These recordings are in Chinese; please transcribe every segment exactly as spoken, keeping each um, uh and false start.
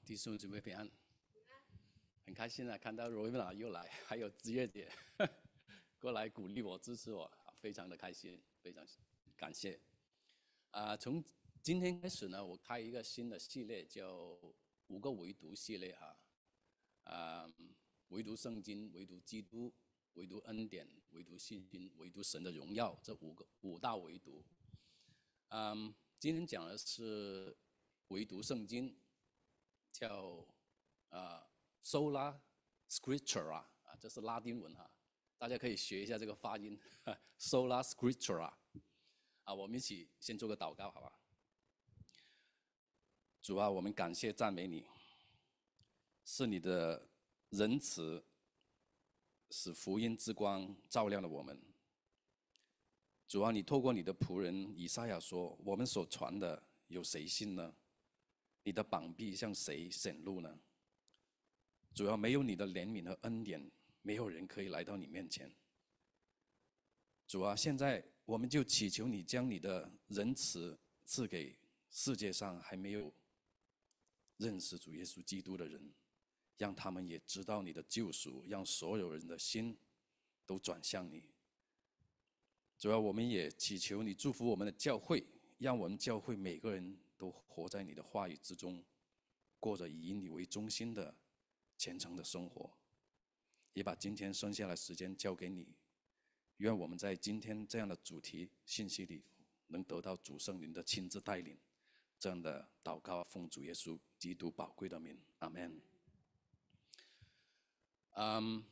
弟兄姊妹平安，很开心啊，看到罗伊娜又来，还有子月姐过来鼓励我、支持我，非常的开心，非常感谢。啊、从今天开始呢，我开一个新的系列，叫五个唯独系列哈。啊、唯独圣经，唯独基督，唯独恩典，唯独信心，唯独神的荣耀，这五个五大唯独。嗯，今天讲的是唯独圣经，叫啊、sola scriptura 啊，这是拉丁文哈，大家可以学一下这个发音，sola scriptura 啊，我们一起先做个祷告，好吧？主啊，我们感谢赞美你，是你的仁慈使福音之光照亮了我们。主啊，你透过你的仆人以赛亚说：“我们所传的有谁信呢？你的膀臂向谁显露呢？”主要没有你的怜悯和恩典，没有人可以来到你面前。主啊，现在我们就祈求你将你的仁慈赐给世界上还没有认识主耶稣基督的人，让他们也知道你的救赎，让所有人的心都转向你。主要我们也祈求你祝福我们的教会，让我们教会每个人都活在你的话语之中，过着以你为中心的虔诚的生活。也把今天剩下的时间交给你，愿我们在今天这样的主题信息里能得到主圣灵的亲自带领。这样的祷告奉主耶稣基督宝贵的名，阿们。嗯，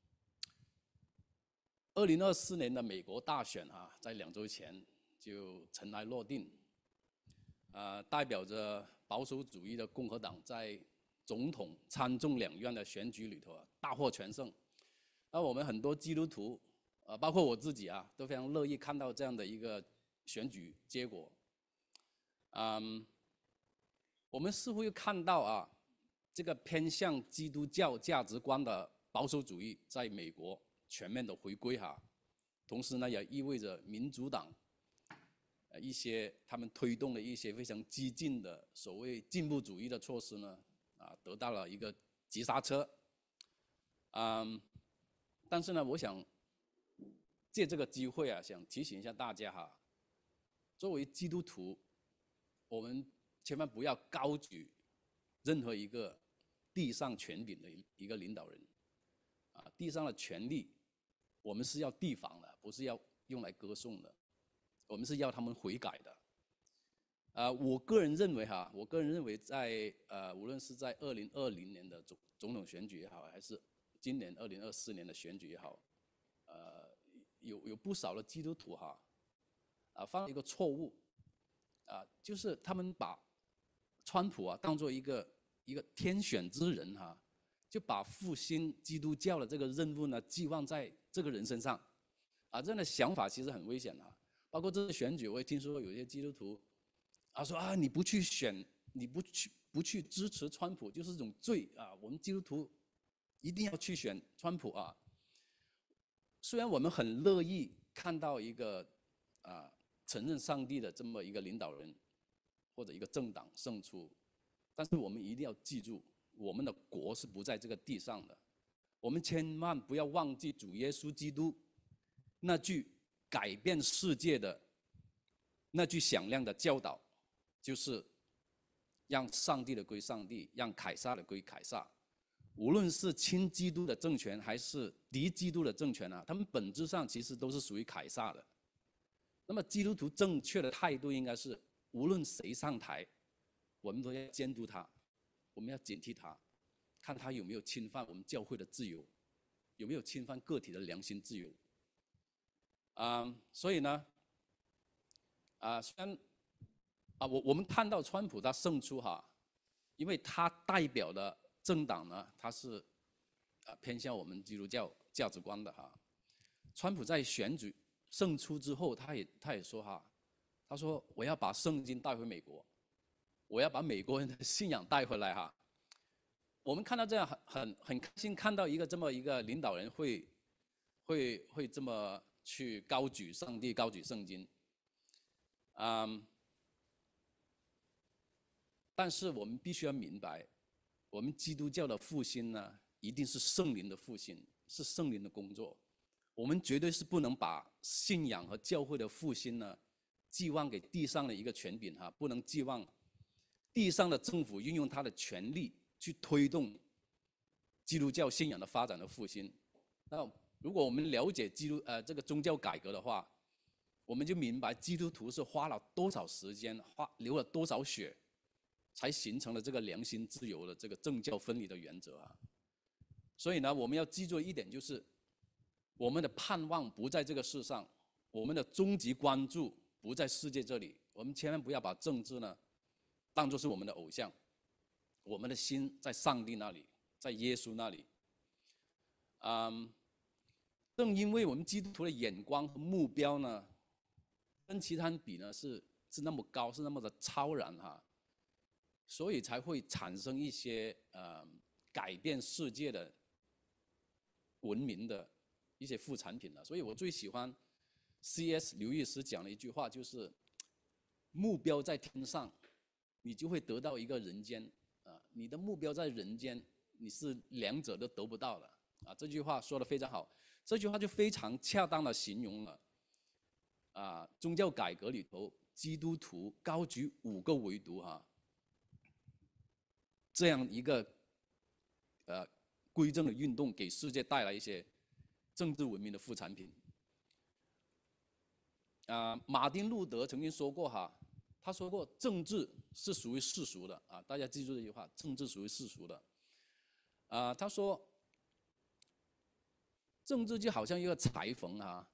二零二四年的美国大选啊，在两周前就尘埃落定，呃，代表着保守主义的共和党在总统、参众两院的选举里头啊，大获全胜。那我们很多基督徒，呃，包括我自己啊，都非常乐意看到这样的一个选举结果。嗯，我们似乎又看到啊，这个偏向基督教价值观的保守主义在美国全面的回归哈，同时呢，也意味着民主党，呃，一些他们推动的一些非常激进的所谓进步主义的措施呢，啊，得到了一个急刹车。嗯，但是呢，我想借这个机会啊，想提醒一下大家哈，作为基督徒，我们千万不要高举任何一个地上权柄的一个领导人，啊，地上的权力，我们是要提防的，不是要用来歌颂的，我们是要他们悔改的。啊，我个人认为哈，我个人认为在呃，无论是在二零二零年的总总统选举也好，还是今年二零二四年的选举也好，呃，有有不少的基督徒哈，啊，犯了一个错误，啊，就是他们把川普啊当做一个一个天选之人哈、啊，就把复兴基督教的这个任务呢寄望在这个人身上，啊，这样的想法其实很危险的、啊。包括这次选举，我也听说有些基督徒啊说啊，你不去选，你不去不去支持川普，就是一种罪啊。我们基督徒一定要去选川普啊。虽然我们很乐意看到一个啊承认上帝的这么一个领导人或者一个政党胜出，但是我们一定要记住，我们的国是不在这个地上的。我们千万不要忘记主耶稣基督那句改变世界的那句响亮的教导，就是让上帝的归上帝，让凯撒的归凯撒。无论是亲基督的政权还是敌基督的政权啊，他们本质上其实都是属于凯撒的。那么基督徒正确的态度应该是，无论谁上台，我们都要监督他，我们要警惕他，看他有没有侵犯我们教会的自由，有没有侵犯个体的良心自由。啊、呃，所以呢，啊、呃，虽然啊，我我们看到川普他胜出哈，因为他代表的政党呢，他是啊偏向我们基督教价值观的哈。川普在选举胜出之后，他也他也说哈，他说我要把圣经带回美国，我要把美国人的信仰带回来哈。我们看到这样很很很开心，看到一个这么一个领导人会会会这么去高举上帝、高举圣经，嗯，但是我们必须要明白， 我们基督教的复兴呢，一定是圣灵的复兴，是圣灵的工作。我们绝对是不能把信仰和教会的复兴呢，寄望给地上的一个权柄哈，不能寄望地上的政府运用他的权力去推动基督教信仰的发展和复兴。那如果我们了解基督呃这个宗教改革的话，我们就明白基督徒是花了多少时间，花流了多少血，才形成了这个良心自由的这个政教分离的原则啊。所以呢，我们要记住一点，就是我们的盼望不在这个世上，我们的终极关注不在世界这里。我们千万不要把政治呢当作是我们的偶像，我们的心在上帝那里，在耶稣那里。嗯，正因为我们基督徒的眼光和目标呢，跟其他人比呢是是那么高，是那么的超然哈，所以才会产生一些呃改变世界的文明的一些副产品了。所以我最喜欢 C S 刘易斯讲的一句话，就是目标在天上，你就会得到一个人间啊；你的目标在人间，你是两者都得不到的啊。这句话说得非常好，这句话就非常恰当的形容了啊宗教改革里头基督徒高举五个维度哈、啊，这样一个呃归正的运动，给世界带来一些政治文明的副产品。啊，马丁路德曾经说过哈，他说过政治是属于世俗的啊，大家记住这句话，政治属于世俗的。啊，他说，政治就好像一个裁缝啊，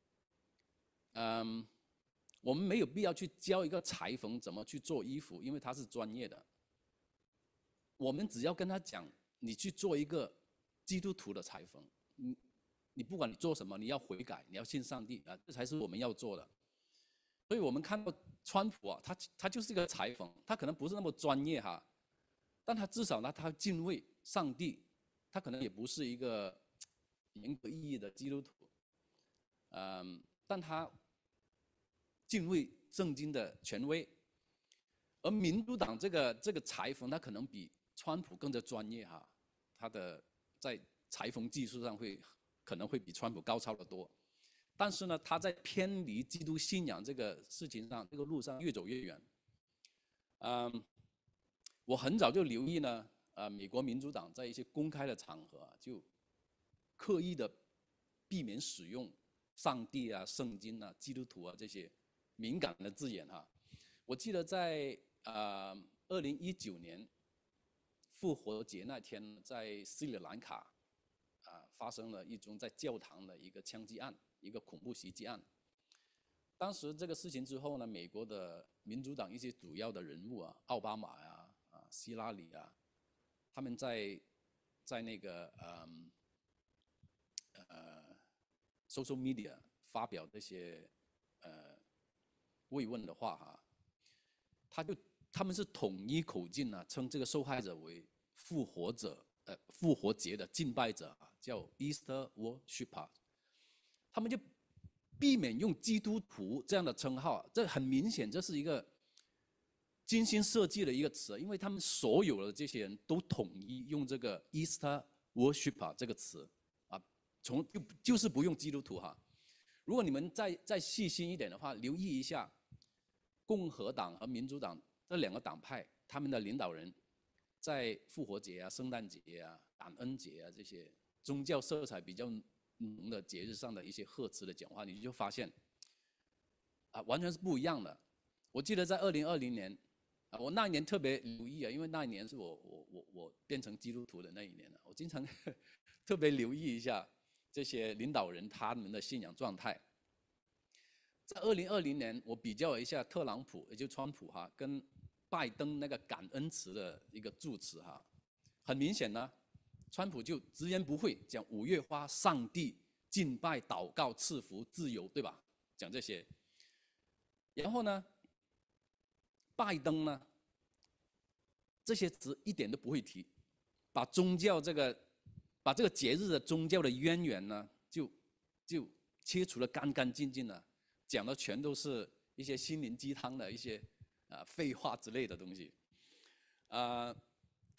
嗯，我们没有必要去教一个裁缝怎么去做衣服，因为他是专业的。我们只要跟他讲，你去做一个基督徒的裁缝，你你不管你做什么，你要悔改，你要信上帝啊，这才是我们要做的。所以我们看到川普啊，他他就是一个裁缝，他可能不是那么专业哈，但他至少呢，他敬畏上帝，他可能也不是一个严格意义的基督徒，嗯，但他敬畏圣经的权威。而民主党这个这个裁缝，他可能比川普更加专业哈，他的在裁缝技术上会可能会比川普高超得多，但是呢，他在偏离基督信仰这个事情上，这个路上越走越远。嗯，我很早就留意呢，呃，美国民主党在一些公开的场合啊，就刻意的避免使用上帝啊、圣经啊、基督徒啊这些敏感的字眼哈。我记得在呃二零一九年复活节那天，在斯里兰卡啊、呃、发生了一宗在教堂的一个枪击案，一个恐怖袭击案。当时这个事情之后呢，美国的民主党一些主要的人物啊，奥巴马呀、啊、希拉里啊，他们在在那个嗯呃 social media 发表这些呃慰问的话哈。他就他们是统一口径啊，称这个受害者为复活者，呃，复活节的敬拜者啊，叫 Easter Worshipper。他们就避免用基督徒这样的称号、啊，这很明显，这是一个精心设计的一个词，因为他们所有的这些人都统一用这个 Easter Worshipper 这个词啊，从就就是不用基督徒哈。如果你们再再细心一点的话，留意一下。共和党和民主党这两个党派，他们的领导人在复活节啊、圣诞节啊、感恩节啊这些宗教色彩比较浓的节日上的一些贺词的讲话，你就发现啊，完全是不一样的。我记得在二零二零年啊，我那一年特别留意啊，因为那一年是我我我我变成基督徒的那一年了，我经常特别留意一下这些领导人他们的信仰状态。在二零二零年，我比较了一下特朗普，也就是川普哈，跟拜登那个感恩词的一个祝词哈，很明显呢，川普就直言不讳讲五月花、上帝、敬拜、祷告、赐福、自由，对吧？讲这些。然后呢，拜登呢，这些词一点都不会提，把宗教这个，把这个节日的宗教的渊源呢，就就切除得干干净净了。讲的全都是一些心灵鸡汤的一些啊废话之类的东西，啊，同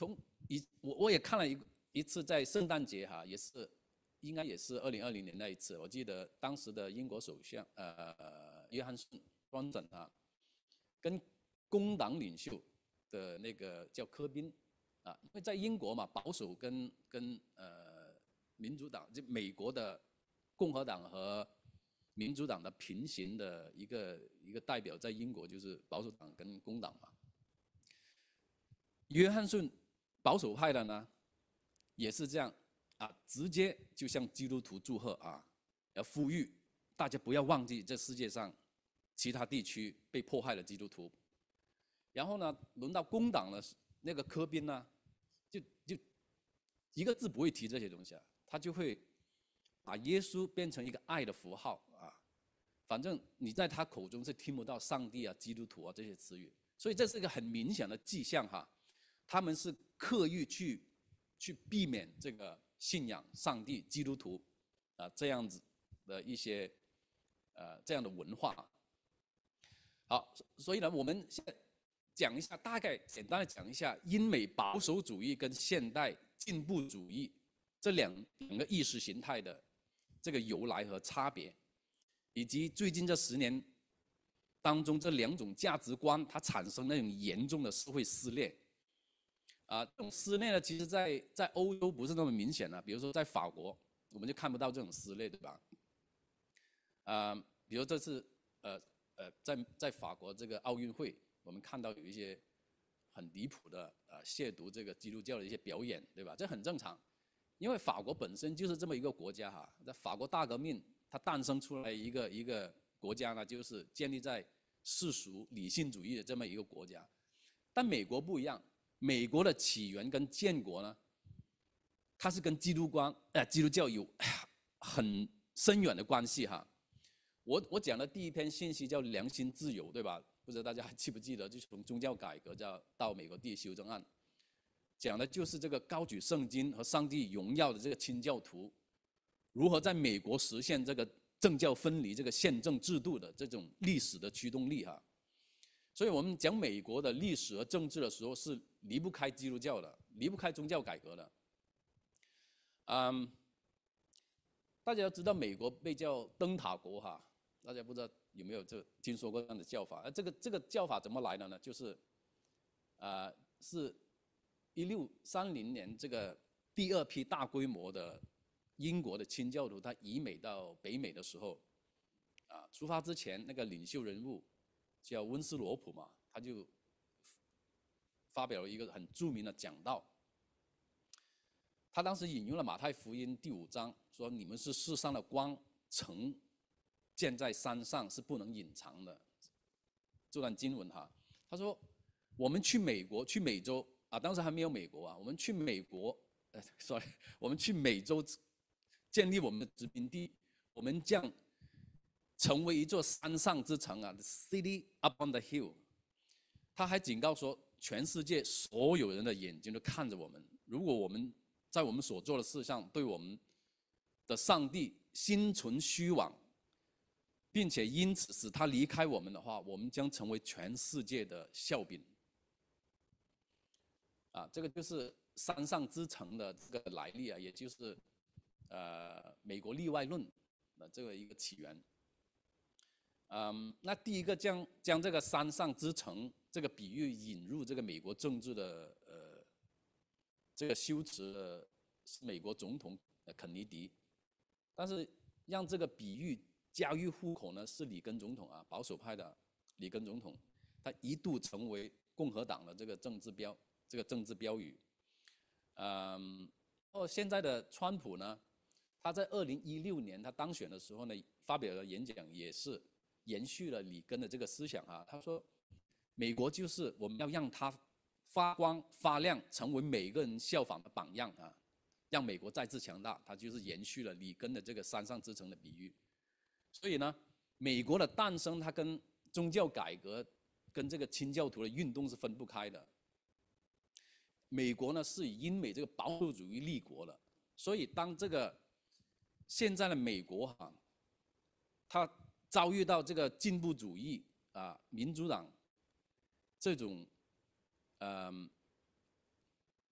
一我我也看了一一次在圣诞节哈，也是应该也是二零二零年那一次，我记得当时的英国首相呃约翰逊庄臣啊，跟工党领袖的那个叫科宾啊，因为在英国嘛，保守跟跟呃民主党就美国的共和党和民主党的平行的一个一个代表，在英国就是保守党跟工党嘛。约翰逊保守派的呢，也是这样啊，直接就向基督徒祝贺啊，要呼吁大家不要忘记这世界上其他地区被迫害的基督徒。然后呢，轮到工党呢，那个科宾呢，就就一个字不会提这些东西啊，他就会把耶稣变成一个爱的符号啊，反正你在他口中是听不到上帝啊、基督徒啊这些词语，所以这是一个很明显的迹象哈，他们是刻意去去避免这个信仰上帝、基督徒啊这样子的一些呃这样的文化。好，所以呢，我们现在讲一下，大概简单的讲一下英美保守主义跟现代进步主义这两两个意识形态的这个由来和差别，以及最近这十年当中这两种价值观它产生那种严重的社会撕裂。啊，这种撕裂呢，其实在在欧洲不是那么明显的，比如说在法国，我们就看不到这种撕裂，对吧？啊，比如这次呃呃在在法国这个奥运会。我们看到有一些很离谱的呃亵渎这个基督教的一些表演，对吧？这很正常，因为法国本身就是这么一个国家哈。在法国大革命它诞生出来一个一个国家呢，就是建立在世俗理性主义的这么一个国家。但美国不一样，美国的起源跟建国呢，它是跟基督观呃基督教有很深远的关系哈。我我讲的第一篇信息叫良心自由，对吧？不知道大家还记不记得，就从宗教改革到到美国第一修正案，讲的就是这个高举圣经和上帝荣耀的这个清教徒，如何在美国实现这个政教分离这个宪政制度的这种历史的驱动力哈。所以我们讲美国的历史和政治的时候，是离不开基督教的，离不开宗教改革的。嗯，大家要知道美国被叫灯塔国哈。大家不知道有没有这听说过这样的叫法？而这个这个叫法怎么来的呢？就是，呃，是一六三零年这个第二批大规模的英国的清教徒，他移美到北美的时候，啊，出发之前那个领袖人物叫温斯罗普嘛，他就发表了一个很著名的讲道。他当时引用了马太福音第五章，说：“你们是世上的光，城建在山上是不能隐藏的。”这段经文哈，他说：“我们去美国，去美洲啊，当时还没有美国啊，我们去美国，呃，sorry，我们去美洲建立我们的殖民地，我们将成为一座山上之城啊 ，the city up on the hill。”他还警告说，全世界所有人的眼睛都看着我们，如果我们在我们所做的事上对我们的上帝心存虚妄，并且因此使他离开我们的话，我们将成为全世界的笑柄。啊，这个就是山上之城的这个来历啊，也就是呃美国例外论的这个一个起源。嗯，那第一个将将这个山上之城这个比喻引入这个美国政治的呃这个修辞的是美国总统肯尼迪，但是让这个比喻家喻户晓呢是里根总统啊，保守派的里根总统，他一度成为共和党的这个政治标这个政治标语。嗯，哦，现在的川普呢，他在二零一六年他当选的时候呢，发表的演讲也是延续了里根的这个思想啊。他说，美国就是我们要让它发光发亮，成为每个人效仿的榜样啊，让美国再次强大。他就是延续了里根的这个山上之城的比喻。所以呢，美国的诞生，它跟宗教改革、跟这个清教徒的运动是分不开的。美国呢是以英美这个保守主义立国了，所以当这个现在的美国哈、啊，它遭遇到这个进步主义啊、民主党这种嗯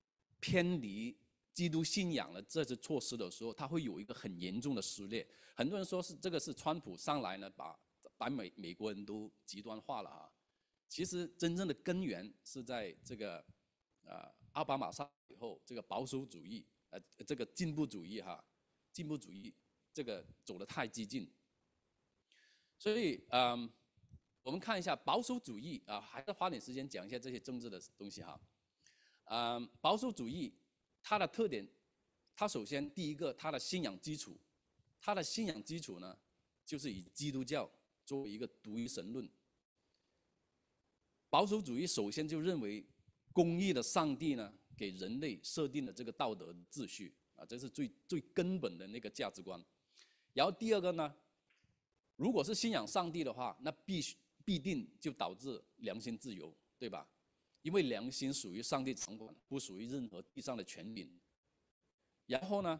偏离基督信仰的这些措施的时候，它会有一个很严重的撕裂。很多人说是这个是川普上来呢，把把美美国人都极端化了啊。其实真正的根源是在这个呃奥巴马上以后，这个保守主义呃这个进步主义哈，进步主义这个走得太激进。所以嗯，我们看一下保守主义啊，还是花点时间讲一下这些政治的东西哈。嗯，保守主义它的特点，它首先第一个它的信仰基础，它的信仰基础呢，就是以基督教作为一个独一神论。保守主义首先就认为，公义的上帝呢，给人类设定了这个道德秩序啊，这是最最根本的那个价值观。然后第二个呢，如果是信仰上帝的话，那必须必定就导致良心自由，对吧？因为良心属于上帝掌管，不属于任何地上的权柄。然后呢，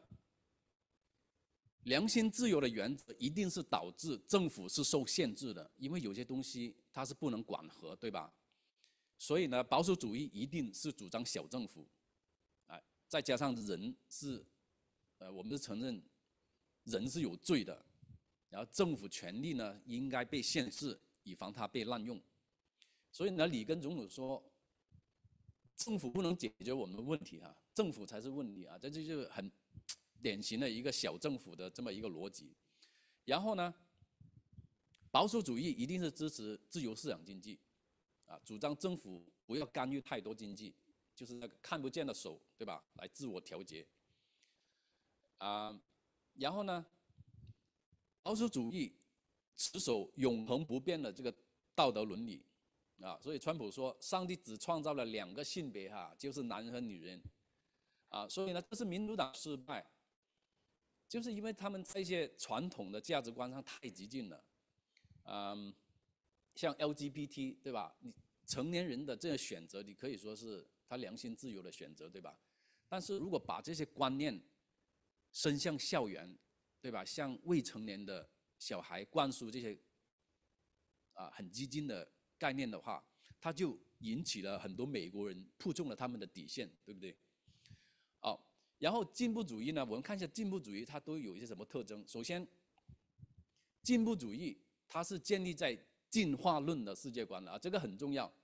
良心自由的原则一定是导致政府是受限制的，因为有些东西它是不能管核，对吧？所以呢，保守主义一定是主张小政府，啊，再加上人是，呃，我们是承认人是有罪的，然后政府权力呢应该被限制，以防它被滥用。所以呢，里根总统说，政府不能解决我们的问题啊，政府才是问题啊，这就是很典型的一个小政府的这么一个逻辑。然后呢，保守主义一定是支持自由市场经济，啊，主张政府不要干预太多经济，就是那个看不见的手，对吧？来自我调节。啊，然后呢，保守主义持守永恒不变的这个道德伦理，啊，所以川普说，上帝只创造了两个性别哈，就是男人和女人，啊，所以呢，这是民主党失败，就是因为他们在一些传统的价值观上太激进了，嗯，像 L G B T 对吧？你成年人的这个选择，你可以说是他良心自由的选择，对吧？但是如果把这些观念伸向校园，对吧？向未成年的小孩灌输这些啊很激进的概念的话，它就引起了很多美国人触中了他们的底线，对不对？好，然后进步主义呢，我们看一下进步主义它都有一些什么特征。首先，进步主义它是建立在进化论的世界观的啊，这个很重要。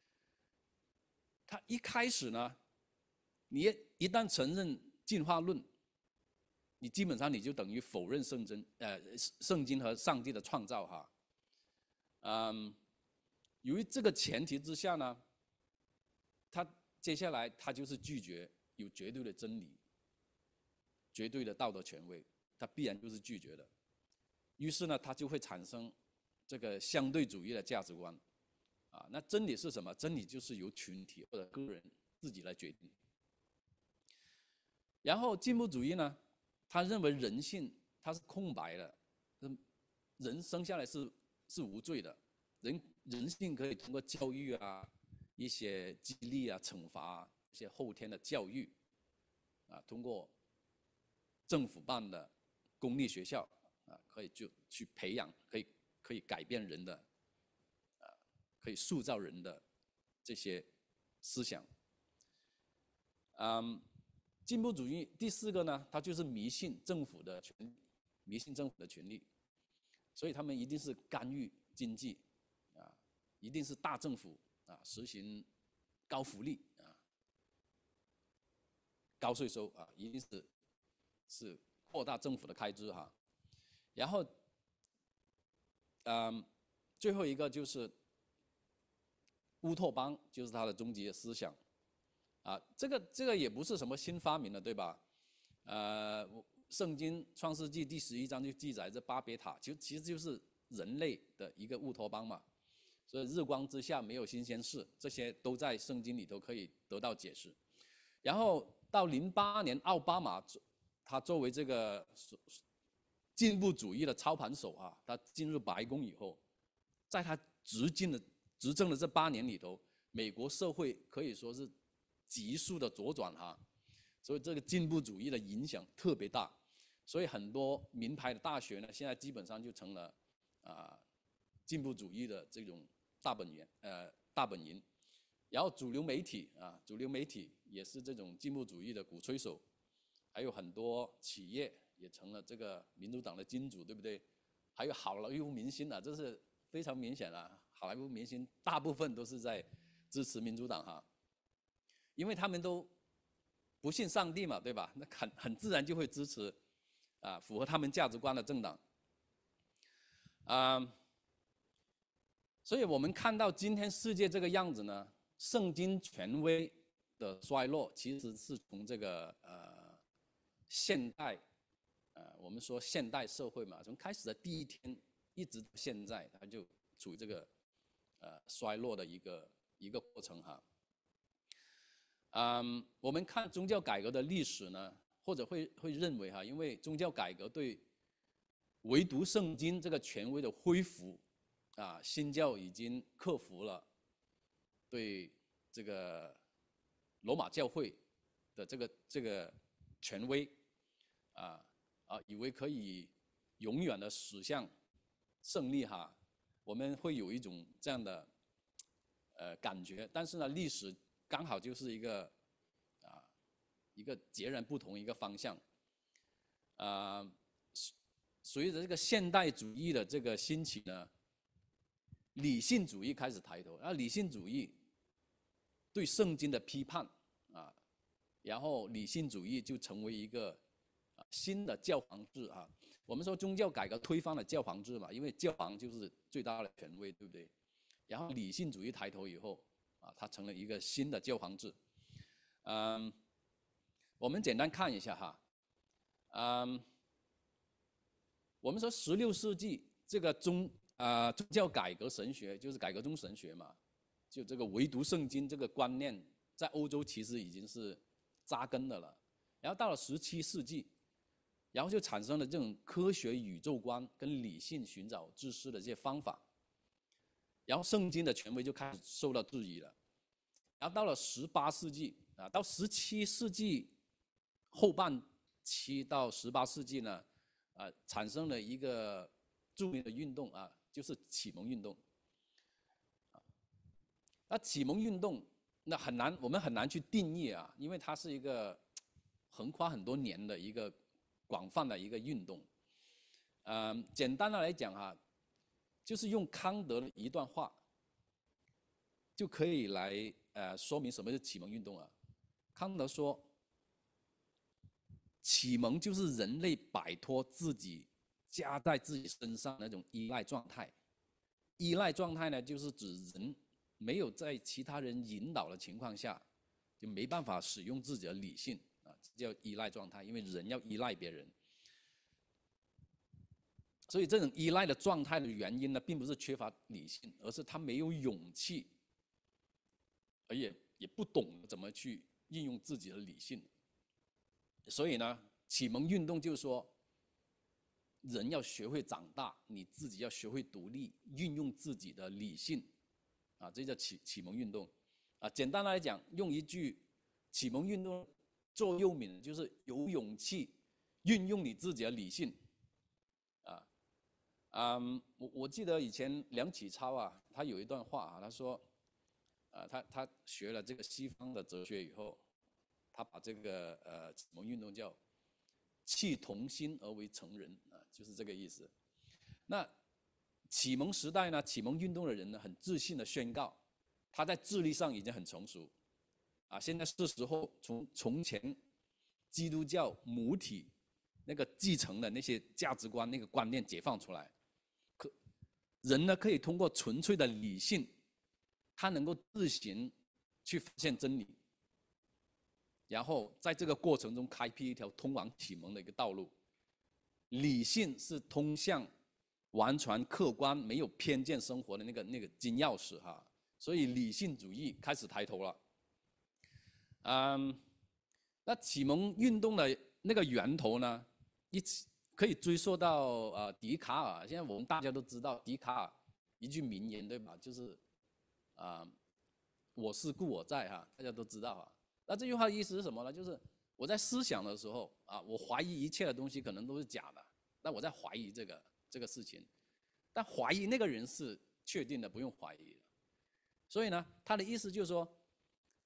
它一开始呢，你一旦承认进化论，你基本上你就等于否认圣经，呃，圣经和上帝的创造哈。嗯，由于这个前提之下呢，他接下来他就是拒绝有绝对的真理、绝对的道德权威，他必然就是拒绝的。于是呢，他就会产生这个相对主义的价值观，啊，那真理是什么？真理就是由群体或者个人自己来决定。然后进步主义呢，他认为人性它是空白的，人生下来是是无罪的，人人性可以通过教育啊、一些激励啊、惩罚啊、一些后天的教育，啊，通过政府办的公立学校啊，可以就去培养，可以可以改变人的，啊，可以塑造人的这些思想。嗯，进步主义第四个呢，它就是迷信政府的权利，迷信政府的权利，所以他们一定是干预经济，啊，一定是大政府啊，实行高福利啊、高税收啊，一定是是扩大政府的开支哈。然后，嗯，最后一个就是乌托邦，就是他的终极思想。啊，这个这个也不是什么新发明的，对吧？呃，圣经创世纪第十一章就记载这巴别塔，其实其实就是人类的一个乌托邦嘛。所以日光之下没有新鲜事，这些都在圣经里头可以得到解释。然后到零八年，奥巴马他作为这个进步主义的操盘手啊，他进入白宫以后，在他执政的执政的这八年里头，美国社会可以说是急速的左转哈，所以这个进步主义的影响特别大，所以很多名牌的大学呢，现在基本上就成了啊、呃、进步主义的这种大本营呃大本营， 然后主流媒体啊，主流媒体也是这种进步主义的鼓吹手，还有很多企业也成了这个民主党的金主，对不对？还有好莱坞明星啊，这是非常明显的，好莱坞明星大部分都是在支持民主党哈，因为他们都不信上帝嘛，对吧？那很很自然就会支持啊符合他们价值观的政党。啊，所以我们看到今天世界这个样子呢，圣经权威的衰落，其实是从这个呃现代，呃我们说现代社会嘛，从开始的第一天一直到现在，它就处于这个呃衰落的一个一个过程哈。嗯，我们看宗教改革的历史呢，或者会会认为哈，因为宗教改革对唯独圣经这个权威的恢复，啊，新教已经克服了对这个罗马教会的这个这个权威，啊啊，以为可以永远的驶向胜利哈，我们会有一种这样的呃感觉，但是呢，历史刚好就是一个啊一个截然不同一个方向，啊，随着这个现代主义的这个兴起呢，理性主义开始抬头，而理性主义对圣经的批判啊，然后理性主义就成为一个新的教皇制啊。我们说宗教改革推翻了教皇制嘛，因为教皇就是最大的权威，对不对？然后理性主义抬头以后啊，它成了一个新的教皇制。嗯，我们简单看一下哈，嗯，我们说十六世纪这个宗啊、呃、宗教改革神学就是改革宗神学嘛，就这个唯独圣经这个观念，在欧洲其实已经是扎根的了。然后到了十七世纪，然后就产生了这种科学宇宙观跟理性寻找知识的这些方法，然后圣经的权威就开始受到质疑了。然后到了十八世纪啊，到十七世纪后半期到十八世纪呢，啊，产生了一个著名的运动啊，就是启蒙运动。那启蒙运动那很难，我们很难去定义啊，因为它是一个横跨很多年的一个广泛的一个运动。嗯，简单的来讲啊，就是用康德的一段话，就可以来呃说明什么是启蒙运动啊。康德说，启蒙就是人类摆脱自己加在自己身上那种依赖状态。依赖状态呢，就是指人没有在其他人引导的情况下，就没办法使用自己的理性啊，这叫依赖状态。因为人要依赖别人，所以这种依赖的状态的原因呢，并不是缺乏理性，而是他没有勇气，而也也不懂怎么去运用自己的理性。所以呢，启蒙运动就是说，人要学会长大，你自己要学会独立，运用自己的理性，啊，这叫启启蒙运动，啊，简单来讲，用一句启蒙运动座右铭，就是有勇气运用你自己的理性，啊，嗯，我我记得以前梁启超啊，他有一段话啊，他说，啊，他他学了这个西方的哲学以后，他把这个呃启蒙运动叫弃童心而为成人啊，就是这个意思。那启蒙时代呢，启蒙运动的人呢，很自信的宣告，他在智力上已经很成熟，啊，现在是时候从从前基督教母体那个继承的那些价值观、那个观念解放出来，可人呢可以通过纯粹的理性，他能够自行去发现真理。然后在这个过程中开辟一条通往启蒙的一个道路。理性是通向完全客观、没有偏见生活的那个那个金钥匙哈，所以理性主义开始抬头了。嗯，那启蒙运动的那个源头呢，一可以追溯到呃笛卡尔。现在我们大家都知道笛卡尔一句名言，对吧？就是啊、呃，我是故我在哈，大家都知道啊。那这句话的意思是什么呢？就是我在思想的时候啊，我怀疑一切的东西可能都是假的，那我在怀疑这个这个事情，但怀疑那个人是确定的，不用怀疑的。所以呢，他的意思就是说，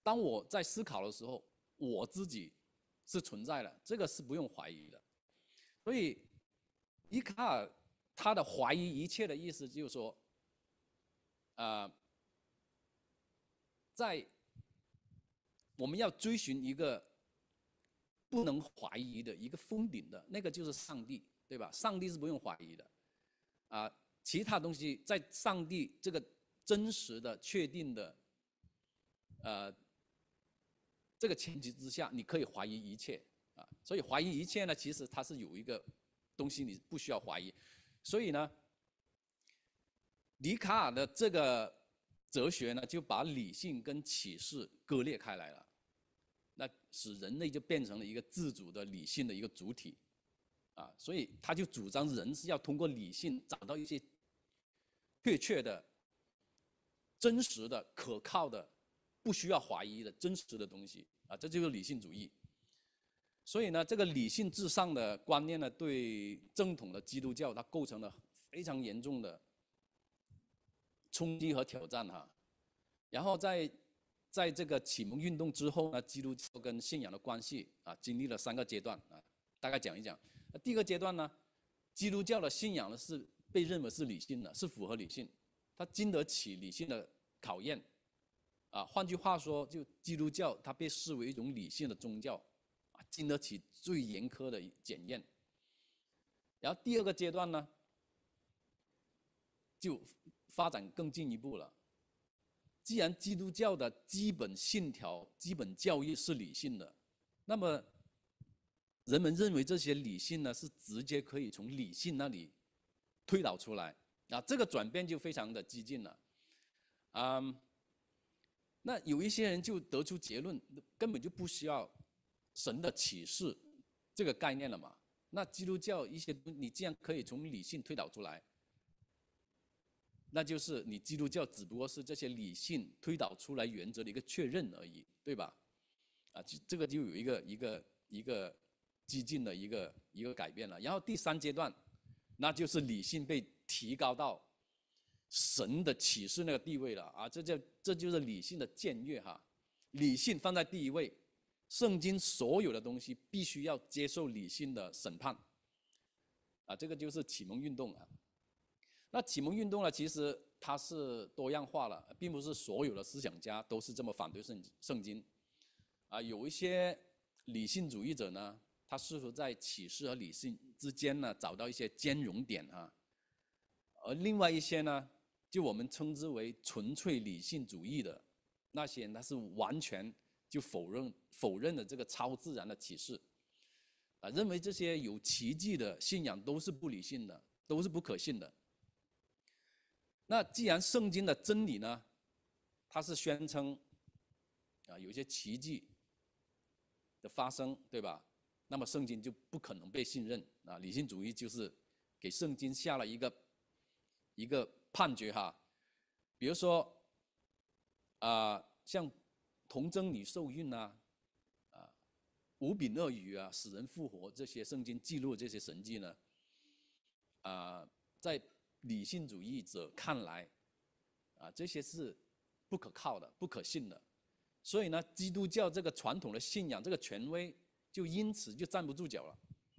当我在思考的时候，我自己是存在的，这个是不用怀疑的。所以，笛卡尔他的怀疑一切的意思就是说，啊、呃，在我们要追寻一个不能怀疑的一个封顶的那个就是上帝，对吧？上帝是不用怀疑的，啊、呃，其他东西在上帝这个真实的、确定的，呃，这个前提之下，你可以怀疑一切啊。所以怀疑一切呢，其实它是有一个东西你不需要怀疑。所以呢，笛卡尔的这个哲学呢，就把理性跟启示割裂开来了。那使人类就变成了一个自主的理性的一个主体，啊，所以他就主张人是要通过理性找到一些确切的、真实的、可靠的、不需要怀疑的真实的东西啊，这就是理性主义。所以呢，这个理性至上的观念呢，对正统的基督教它构成了非常严重的冲击和挑战哈。然后在在这个启蒙运动之后呢，基督教跟信仰的关系啊，经历了三个阶段啊，大概讲一讲。第一个阶段呢，基督教的信仰呢是被认为是理性的，是符合理性，它经得起理性的考验啊。换句话说，就基督教它被视为一种理性的宗教啊，经得起最严苛的检验。然后第二个阶段呢，就发展更进一步了。既然基督教的基本信条、基本教义是理性的，那么人们认为这些理性呢是直接可以从理性那里推导出来啊，这个转变就非常的激进了。嗯，那有一些人就得出结论，根本就不需要神的启示这个概念了嘛。那基督教一些你既然可以从理性推导出来，那就是你基督教只不过是这些理性推导出来原则的一个确认而已，对吧？啊，这个就有一个一个一个激进的一个一个改变了。然后第三阶段，那就是理性被提高到神的启示那个地位了啊，这叫这就是理性的僭越哈，理性放在第一位，圣经所有的东西必须要接受理性的审判，啊，这个就是启蒙运动啊。那启蒙运动呢，其实它是多样化了，并不是所有的思想家都是这么反对圣圣经，啊，有一些理性主义者呢，他试图在启示和理性之间呢找到一些兼容点啊，而另外一些呢，就我们称之为纯粹理性主义的那些人，他是完全就否认否认了这个超自然的启示，啊，认为这些有奇迹的信仰都是不理性的，都是不可信的。那既然圣经的真理呢，它是宣称啊有一些奇迹的发生，对吧？那么圣经就不可能被信任啊。理性主义就是给圣经下了一个一个判决哈。比如说啊、呃，像童贞女受孕啊，啊五饼二鱼啊，死人复活这些圣经记录这些神迹呢，啊、呃，在理性主义者看来，啊，这些是不可靠的、不可信的，所以呢，基督教这个传统的信仰，这个权威就因此就站不住脚了。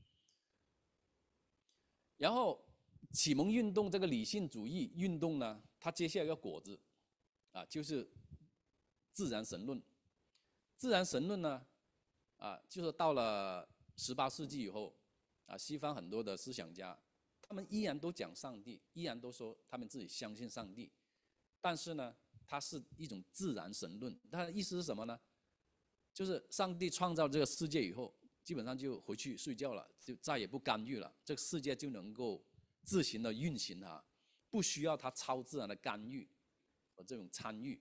然后，启蒙运动这个理性主义运动呢，它接下来一个果子，啊，就是自然神论。自然神论呢，啊，就是到了十八世纪以后，啊，西方很多的思想家，他们依然都讲上帝，依然都说他们自己相信上帝，但是呢，它是一种自然神论。它的意思是什么呢？就是上帝创造这个世界以后，基本上就回去睡觉了，就再也不干预了，这个世界就能够自行的运行啊，不需要他超自然的干预和这种参与。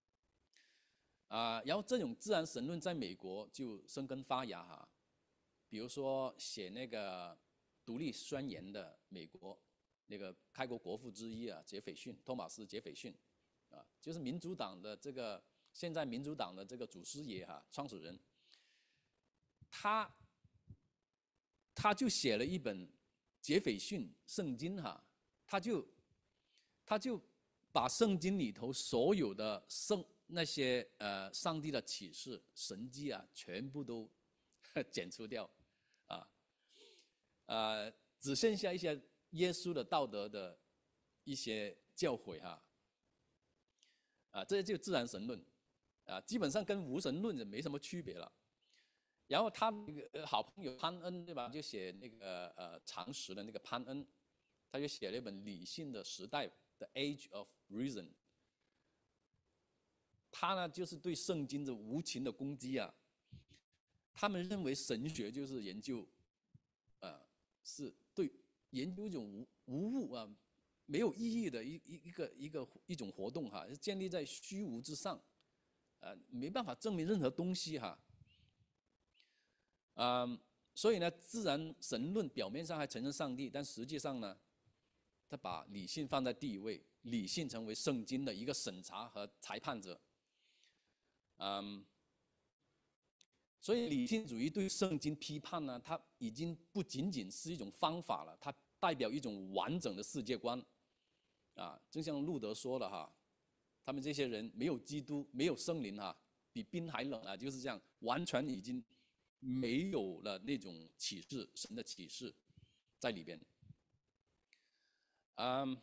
啊，然后这种自然神论在美国就生根发芽哈，比如说写那个独立宣言的美国那个开国国父之一啊，杰斐逊，托马斯·杰斐逊，啊，就是民主党的这个现在民主党的这个祖师爷哈，创始人，他他就写了一本杰斐逊圣经哈，他就他就把圣经里头所有的圣那些呃上帝的启示、神迹啊，全部都剪除掉，啊，呃，只剩下一些耶稣的道德的一些教诲哈，啊，这就自然神论，啊，基本上跟无神论也没什么区别了。然后他那个好朋友潘恩对吧，就写那个呃常识的那个潘恩，他就写了一本《理性的时代》The Age of Reason。他呢就是对圣经的无情的攻击啊。他们认为神学就是研究，呃，是对研究一种无无物啊，没有意义的一一一个一个一种活动哈，是建立在虚无之上，呃，没办法证明任何东西哈。嗯，所以呢，自然神论表面上还承认上帝，但实际上呢，他把理性放在第一位，理性成为圣经的一个审查和裁判者。嗯，所以理性主义对圣经批判呢，它已经不仅仅是一种方法了，它代表一种完整的世界观。啊，就像路德说了哈，他们这些人没有基督，没有圣灵哈，比冰还冷啊，就是这样，完全已经没有了那种启示，神的启示在里边。嗯，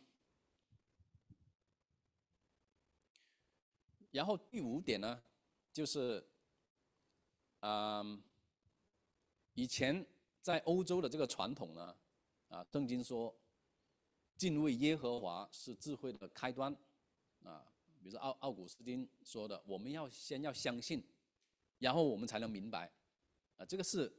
然后第五点呢，就是，嗯，以前在欧洲的这个传统呢，啊，圣经说，敬畏耶和华是智慧的开端，啊，比如说奥奥古斯丁说的，我们要先要相信，然后我们才能明白，啊，这个是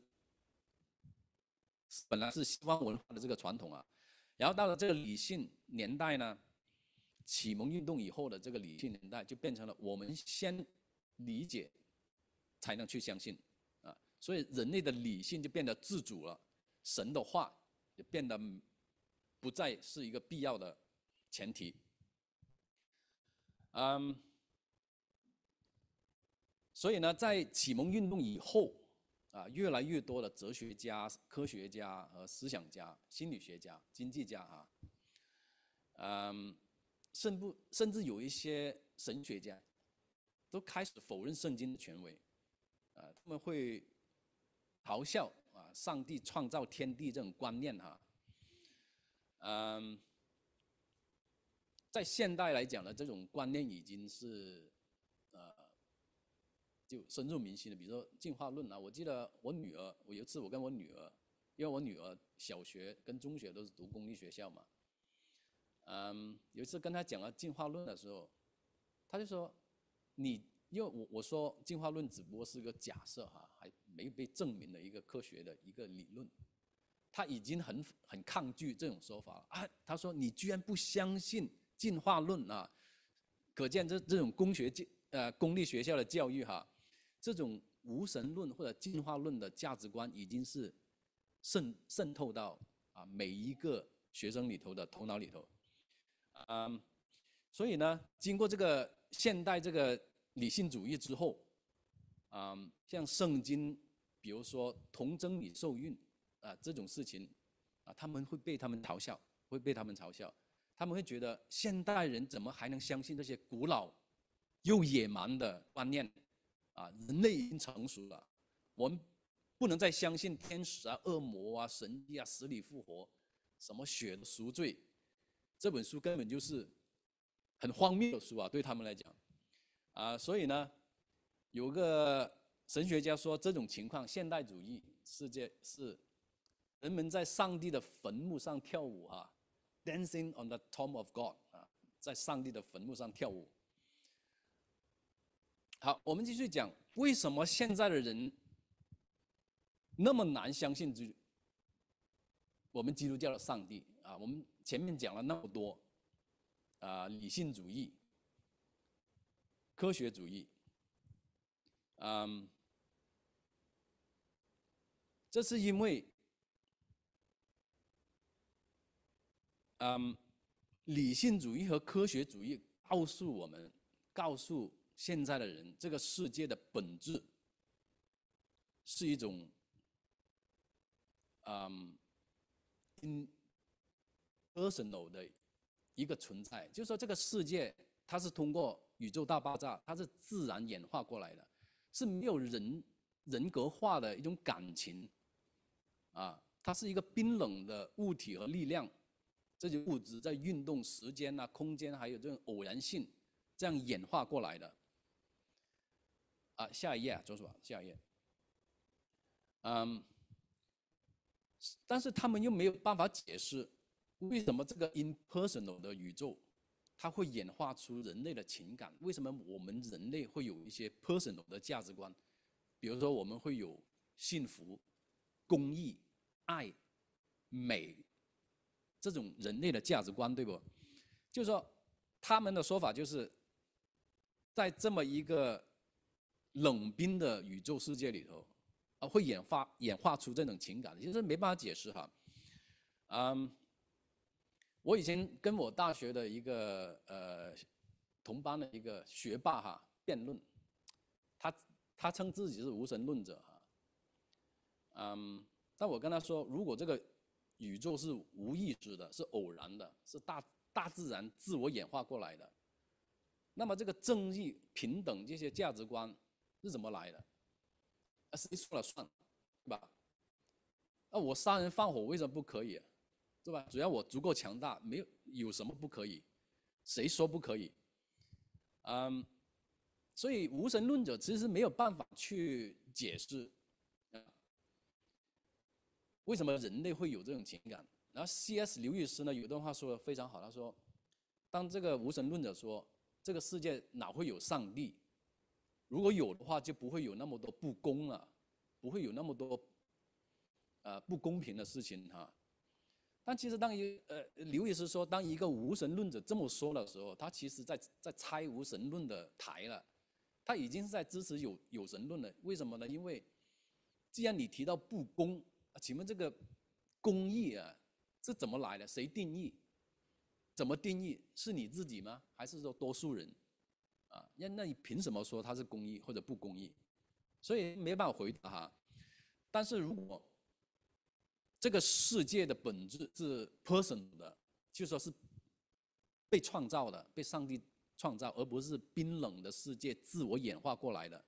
本来是西方文化的这个传统啊，然后到了这个理性年代呢，启蒙运动以后的这个理性年代，就变成了我们先理解，才能去相信，啊，所以人类的理性就变得自主了，神的话也变得不再是一个必要的前提。嗯，所以呢，在启蒙运动以后，啊，越来越多的哲学家、科学家和思想家、心理学家、经济家啊，嗯，甚不甚至有一些神学家，都开始否认圣经的权威，啊，他们会嘲笑啊上帝创造天地这种观念哈，嗯，在现代来讲呢，这种观念已经是呃就深入民心的。比如说进化论啊，我记得我女儿，我有一次我跟我女儿，因为我女儿小学跟中学都是读公立学校嘛，嗯，有一次跟她讲了进化论的时候，她就说你。因为我我说进化论只不过是个假设哈，还没被证明的一个科学的一个理论，他已经很很抗拒这种说法了啊！他说你居然不相信进化论啊，可见这这种公学呃公立学校的教育哈，这种无神论或者进化论的价值观已经是渗渗透到啊每一个学生里头的头脑里头，嗯，所以呢，经过这个现代这个理性主义之后，嗯，像圣经，比如说童真理受孕啊这种事情，啊他们会被他们嘲笑，会被他们嘲笑，他们会觉得现代人怎么还能相信这些古老又野蛮的观念？啊，人类已经成熟了，我们不能再相信天使啊、恶魔啊、神迹啊、死里复活，什么血的赎罪，这本书根本就是很荒谬的书啊，对他们来讲，啊，所以呢，有个神学家说，这种情况，现代主义世界是人们在上帝的坟墓上跳舞啊 ，dancing on the tomb of God 啊，在上帝的坟墓上跳舞。好，我们继续讲，为什么现在的人那么难相信基我们基督教的上帝啊？我们前面讲了那么多，啊，理性主义、科学主义，嗯，这是因为，嗯，理性主义和科学主义告诉我们，告诉现在的人，这个世界的本质是一种，嗯，impersonal 的一个存在，就是说这个世界它是通过宇宙大爆炸，它是自然演化过来的，是没有人人格化的一种感情，啊，它是一个冰冷的物体和力量，这些物质在运动，时间啊、空间还有这种偶然性，这样演化过来的。啊，下一页啊，周叔，下一页。嗯，但是他们又没有办法解释为什么这个 impersonal 的宇宙，它会演化出人类的情感？为什么我们人类会有一些 personal 的价值观？比如说，我们会有幸福、公益、爱、美这种人类的价值观，对不？就是说，他们的说法就是，在这么一个冷冰的宇宙世界里头，啊，会演化演化出这种情感，其实没办法解释哈。嗯，我以前跟我大学的一个呃同班的一个学霸哈辩论，他他称自己是无神论者哈。嗯，但我跟他说，如果这个宇宙是无意识的，是偶然的，是大大自然自我演化过来的，那么这个正义、平等这些价值观是怎么来的？啊，谁说了算，对吧？那我杀人放火为什么不可以啊？对吧？只要我足够强大，没有有什么不可以？谁说不可以？嗯，所以无神论者其实没有办法去解释，啊，为什么人类会有这种情感。然后 C S 刘易斯呢有段话说的非常好，他说，当这个无神论者说这个世界哪会有上帝？如果有的话，就不会有那么多不公了，不会有那么多呃不公平的事情哈。但其实当一呃刘易斯说，当一个无神论者这么说的时候，他其实在在拆无神论的台了，他已经是在支持有有神论了。为什么呢？因为既然你提到不公，请问这个公义啊是怎么来的？谁定义？怎么定义？是你自己吗？还是说多数人？啊，那那你凭什么说它是公义或者不公义？所以没办法回答哈。但是如果这个世界的本质是 personal 的，就说是被创造的，被上帝创造，而不是冰冷的世界自我演化过来的，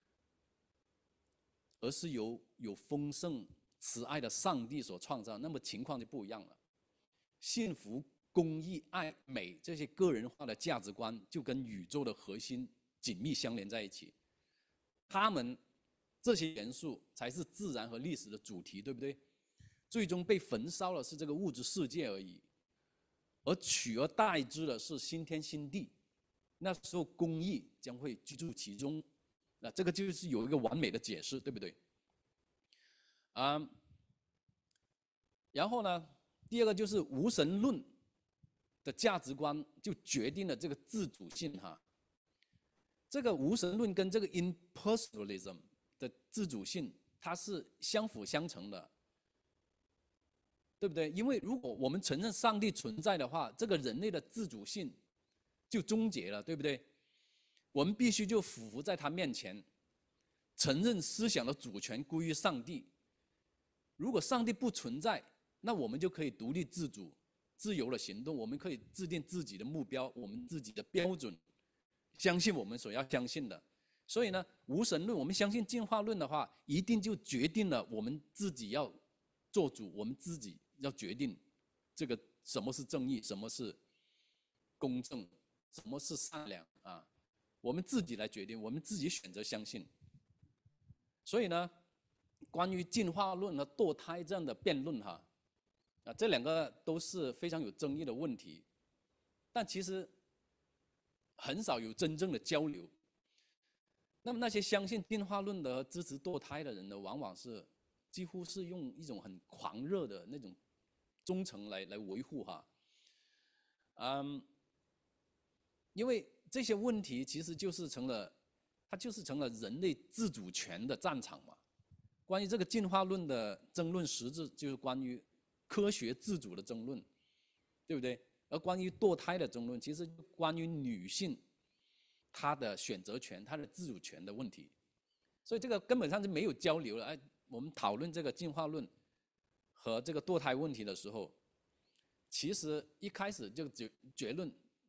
而是由有丰盛慈爱的上帝所创造，那么情况就不一样了。幸福、公益、爱、美这些个人化的价值观，就跟宇宙的核心紧密相连在一起。他们这些元素才是自然和历史的主题，对不对？最终被焚烧的是这个物质世界而已，而取而代之的是新天新地。那时候公义将会居住其中，那这个就是有一个完美的解释，对不对？啊、嗯，然后呢，第二个就是无神论的价值观就决定了这个自主性哈。这个无神论跟这个 impersonalism 的自主性，它是相辅相成的。对不对？因为如果我们承认上帝存在的话，这个人类的自主性就终结了，对不对？我们必须就俯伏在他面前，承认思想的主权归于上帝。如果上帝不存在，那我们就可以独立自主、自由的行动，我们可以制定自己的目标，我们自己的标准，相信我们所要相信的。所以呢，无神论，我们相信进化论的话，一定就决定了我们自己要做主，我们自己要决定这个什么是正义，什么是公正，什么是善良啊，我们自己来决定，我们自己选择相信。所以呢，关于进化论和堕胎这样的辩论哈，啊，这两个都是非常有争议的问题，但其实很少有真正的交流。那么那些相信进化论的和支持堕胎的人呢，往往是几乎是用一种很狂热的那种忠诚来来维护哈，嗯，因为这些问题其实就是成了，它就是成了人类自主权的战场嘛。关于这个进化论的争论，实质就是关于科学自主的争论，对不对？而关于堕胎的争论，其实关于女性她的选择权、她的自主权的问题。所以这个根本上是没有交流了。哎，我们讨论这个进化论和这个堕胎问题的时候，其实一开始就结结论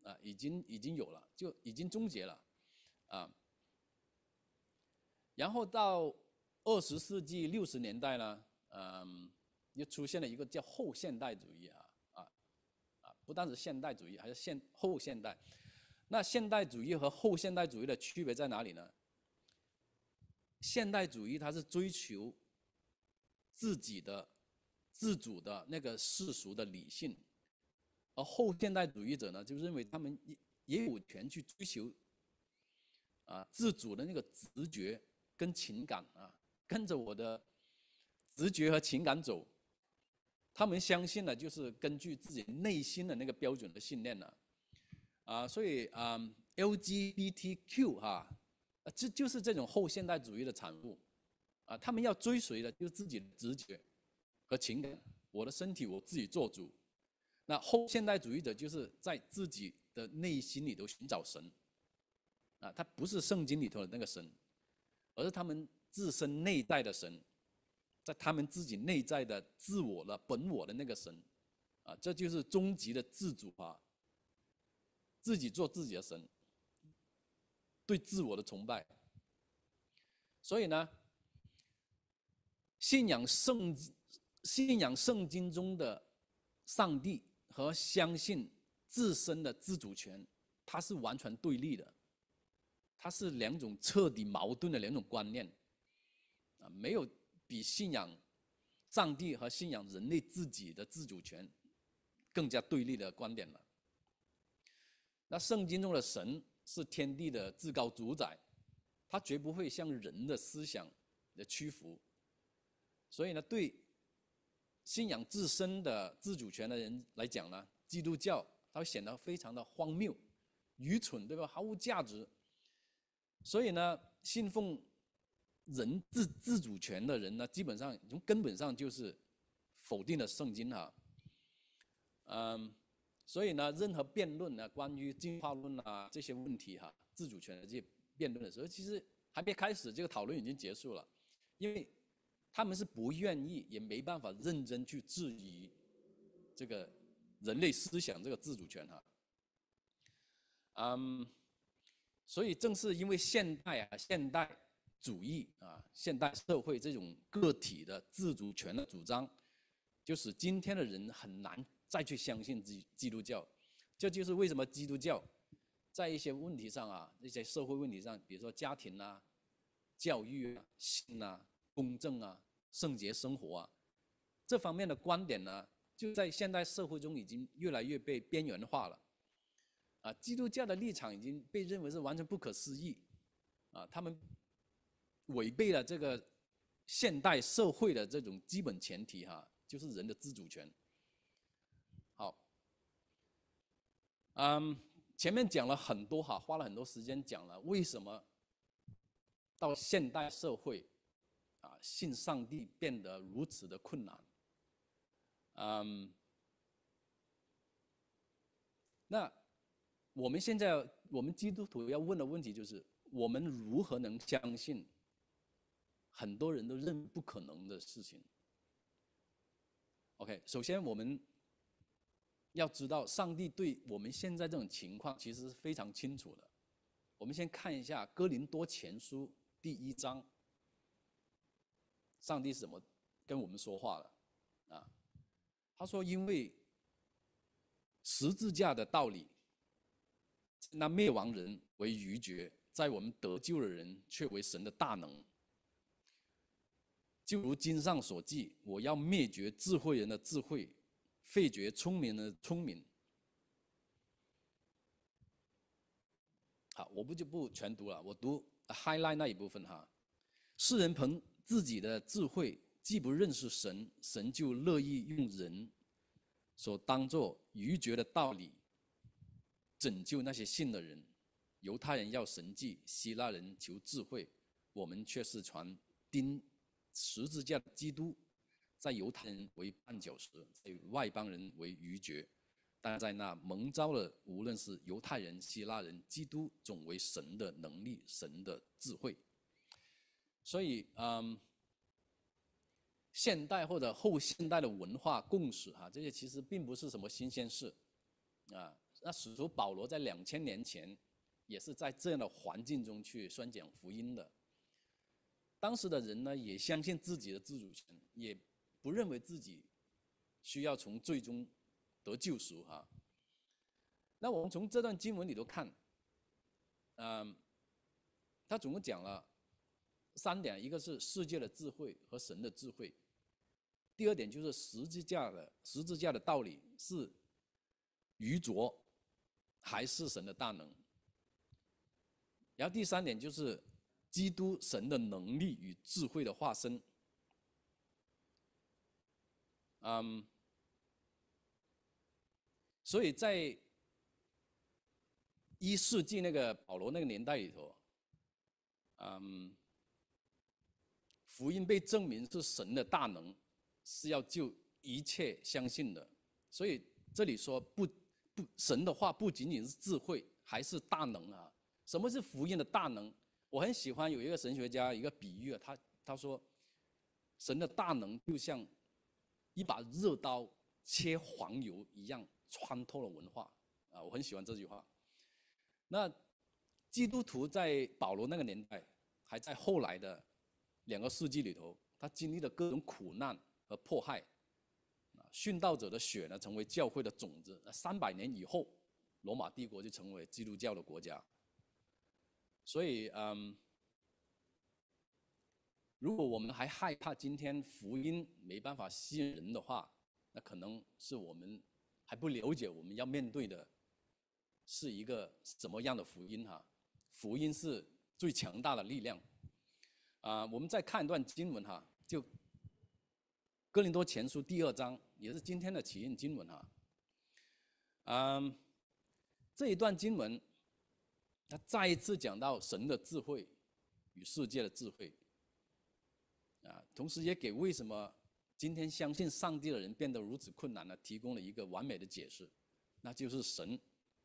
啊，已经已经有了，就已经终结了，啊。然后到二十世纪六十年代呢，嗯，又出现了一个叫后现代主义啊啊啊，不但是现代主义，还是现后现代。那现代主义和后现代主义的区别在哪里呢？现代主义它是追求自己的自主的那个世俗的理性，而后现代主义者呢，就认为他们也也有权去追求啊自主的那个直觉跟情感啊，跟着我的直觉和情感走。他们相信呢，就是根据自己内心的那个标准的信念呢，啊，所以啊 ，L G B T Q 哈、啊，这就是这种后现代主义的产物，啊，他们要追随的就是自己的直觉和情感，我的身体我自己做主。那后现代主义者就是在自己的内心里头寻找神，啊，他不是圣经里头的那个神，而是他们自身内在的神，在他们自己内在的自我的本我的那个神，啊，这就是终极的自主啊，自己做自己的神，对自我的崇拜。所以呢，信仰圣信仰圣经中的上帝和相信自身的自主权，它是完全对立的，它是两种彻底矛盾的两种观念，啊，没有比信仰上帝和信仰人类自己的自主权更加对立的观点了。那圣经中的神是天地的至高主宰，他绝不会向人的思想的屈服，所以呢，对信仰自身的自主权的人来讲呢，基督教它会显得非常的荒谬、愚蠢，对吧？毫无价值。所以呢，信奉人自自主权的人呢，基本上从根本上就是否定了圣经哈。嗯，所以呢，任何辩论呢，关于进化论啊这些问题哈，自主权的这些辩论的时候，其实还没开始，这个讨论已经结束了，因为他们是不愿意，也没办法认真去质疑这个人类思想这个自主权哈。嗯，所以正是因为现代啊，现代主义啊，现代社会这种个体的自主权的主张，就使今天的人很难再去相信基基督教。这就是为什么基督教在一些问题上啊，一些社会问题上，比如说家庭啊、教育啊、性啊、公正啊、圣洁生活啊，这方面的观点呢，就在现代社会中已经越来越被边缘化了。啊，基督教的立场已经被认为是完全不可思议，啊，他们违背了这个现代社会的这种基本前提哈，就是人的自主权。好，嗯，前面讲了很多哈，花了很多时间讲了为什么到现代社会啊，信上帝变得如此的困难。嗯，那我们现在我们基督徒要问的问题就是：我们如何能相信很多人都认不可能的事情 ？OK， 首先我们要知道，上帝对我们现在这种情况其实是非常清楚的。我们先看一下《哥林多前书》第一章，上帝是怎么跟我们说话的啊？他说：“因为十字架的道理，那灭亡人为愚拙，在我们得救的人却为神的大能。就如经上所记，我要灭绝智慧人的智慧，废绝聪明人的聪明。”好，我不就不全读了，我读 highlight 那一部分哈。世人凭自己的智慧，既不认识神，神就乐意用人所当作愚拙的道理拯救那些信的人。犹太人要神迹，希腊人求智慧，我们却是传钉十字架的基督，在犹太人为绊脚石，在外邦人为愚拙。但在那蒙召的，无论是犹太人、希腊人，基督总为神的能力、神的智慧。所以，嗯，现代或者后现代的文化共识哈，这些其实并不是什么新鲜事，啊， 那使徒保罗在两千年前也是在这样的环境中去宣讲福音的。当时的人呢，也相信自己的自主权，也不认为自己需要从罪中得救赎哈。那我们从这段经文里头看，嗯，他总共讲了三点，一个是世界的智慧和神的智慧，第二点就是十字架的十字架的道理是愚拙还是神的大能，然后第三点就是基督神的能力与智慧的化身。嗯，所以在一世纪那个保罗那个年代里头，嗯，福音被证明是神的大能，是要救一切相信的。所以这里说不不，神的话不仅仅是智慧，还是大能啊！什么是福音的大能？我很喜欢有一个神学家一个比喻，他他说，神的大能就像一把热刀切黄油一样，穿透了文化啊！我很喜欢这句话。那基督徒在保罗那个年代，还在后来的两个世纪里头，他经历了各种苦难和迫害。殉道者的血呢，成为教会的种子。三百年以后，罗马帝国就成为基督教的国家。所以，嗯，如果我们还害怕今天福音没办法吸引人的话，那可能是我们还不了解我们要面对的是一个什么样的福音哈。福音是最强大的力量。啊、呃，我们再看一段经文哈，就哥林多前书第二章，也是今天的起因经文哈。嗯，这一段经文，他再一次讲到神的智慧与世界的智慧，啊，同时也给为什么今天相信上帝的人变得如此困难呢，提供了一个完美的解释，那就是神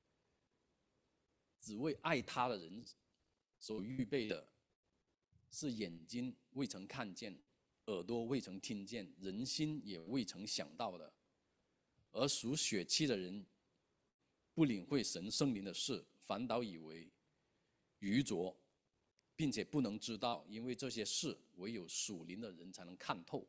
只为爱他的人所预备的，是眼睛未曾看见，耳朵未曾听见，人心也未曾想到的。而属血气的人不领会神圣灵的事，反倒以为愚拙，并且不能知道，因为这些事唯有属灵的人才能看透。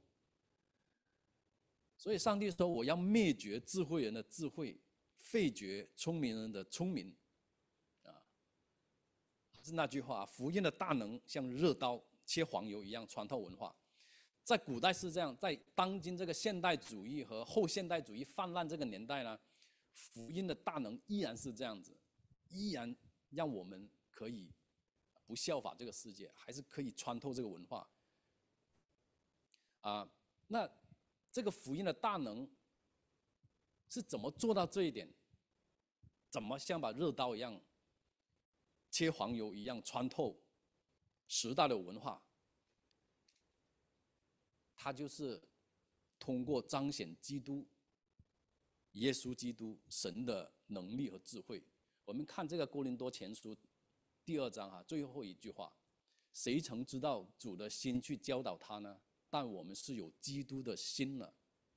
所以上帝说，我要灭绝智慧人的智慧，废绝聪明人的聪明。啊，是那句话，福音的大能像热刀切黄油一样穿透文化。在古代是这样，在当今这个现代主义和后现代主义泛滥这个年代呢，福音的大能依然是这样子，依然让我们可以不效法这个世界，还是可以穿透这个文化。啊，那这个福音的大能是怎么做到这一点？怎么像把热刀一样切黄油一样穿透时代的文化？它就是通过彰显基督、耶稣基督神的能力和智慧。我们看这个哥林多前书第二章啊，最后一句话：谁曾知道主的心去教导他呢？但我们是有基督的心了。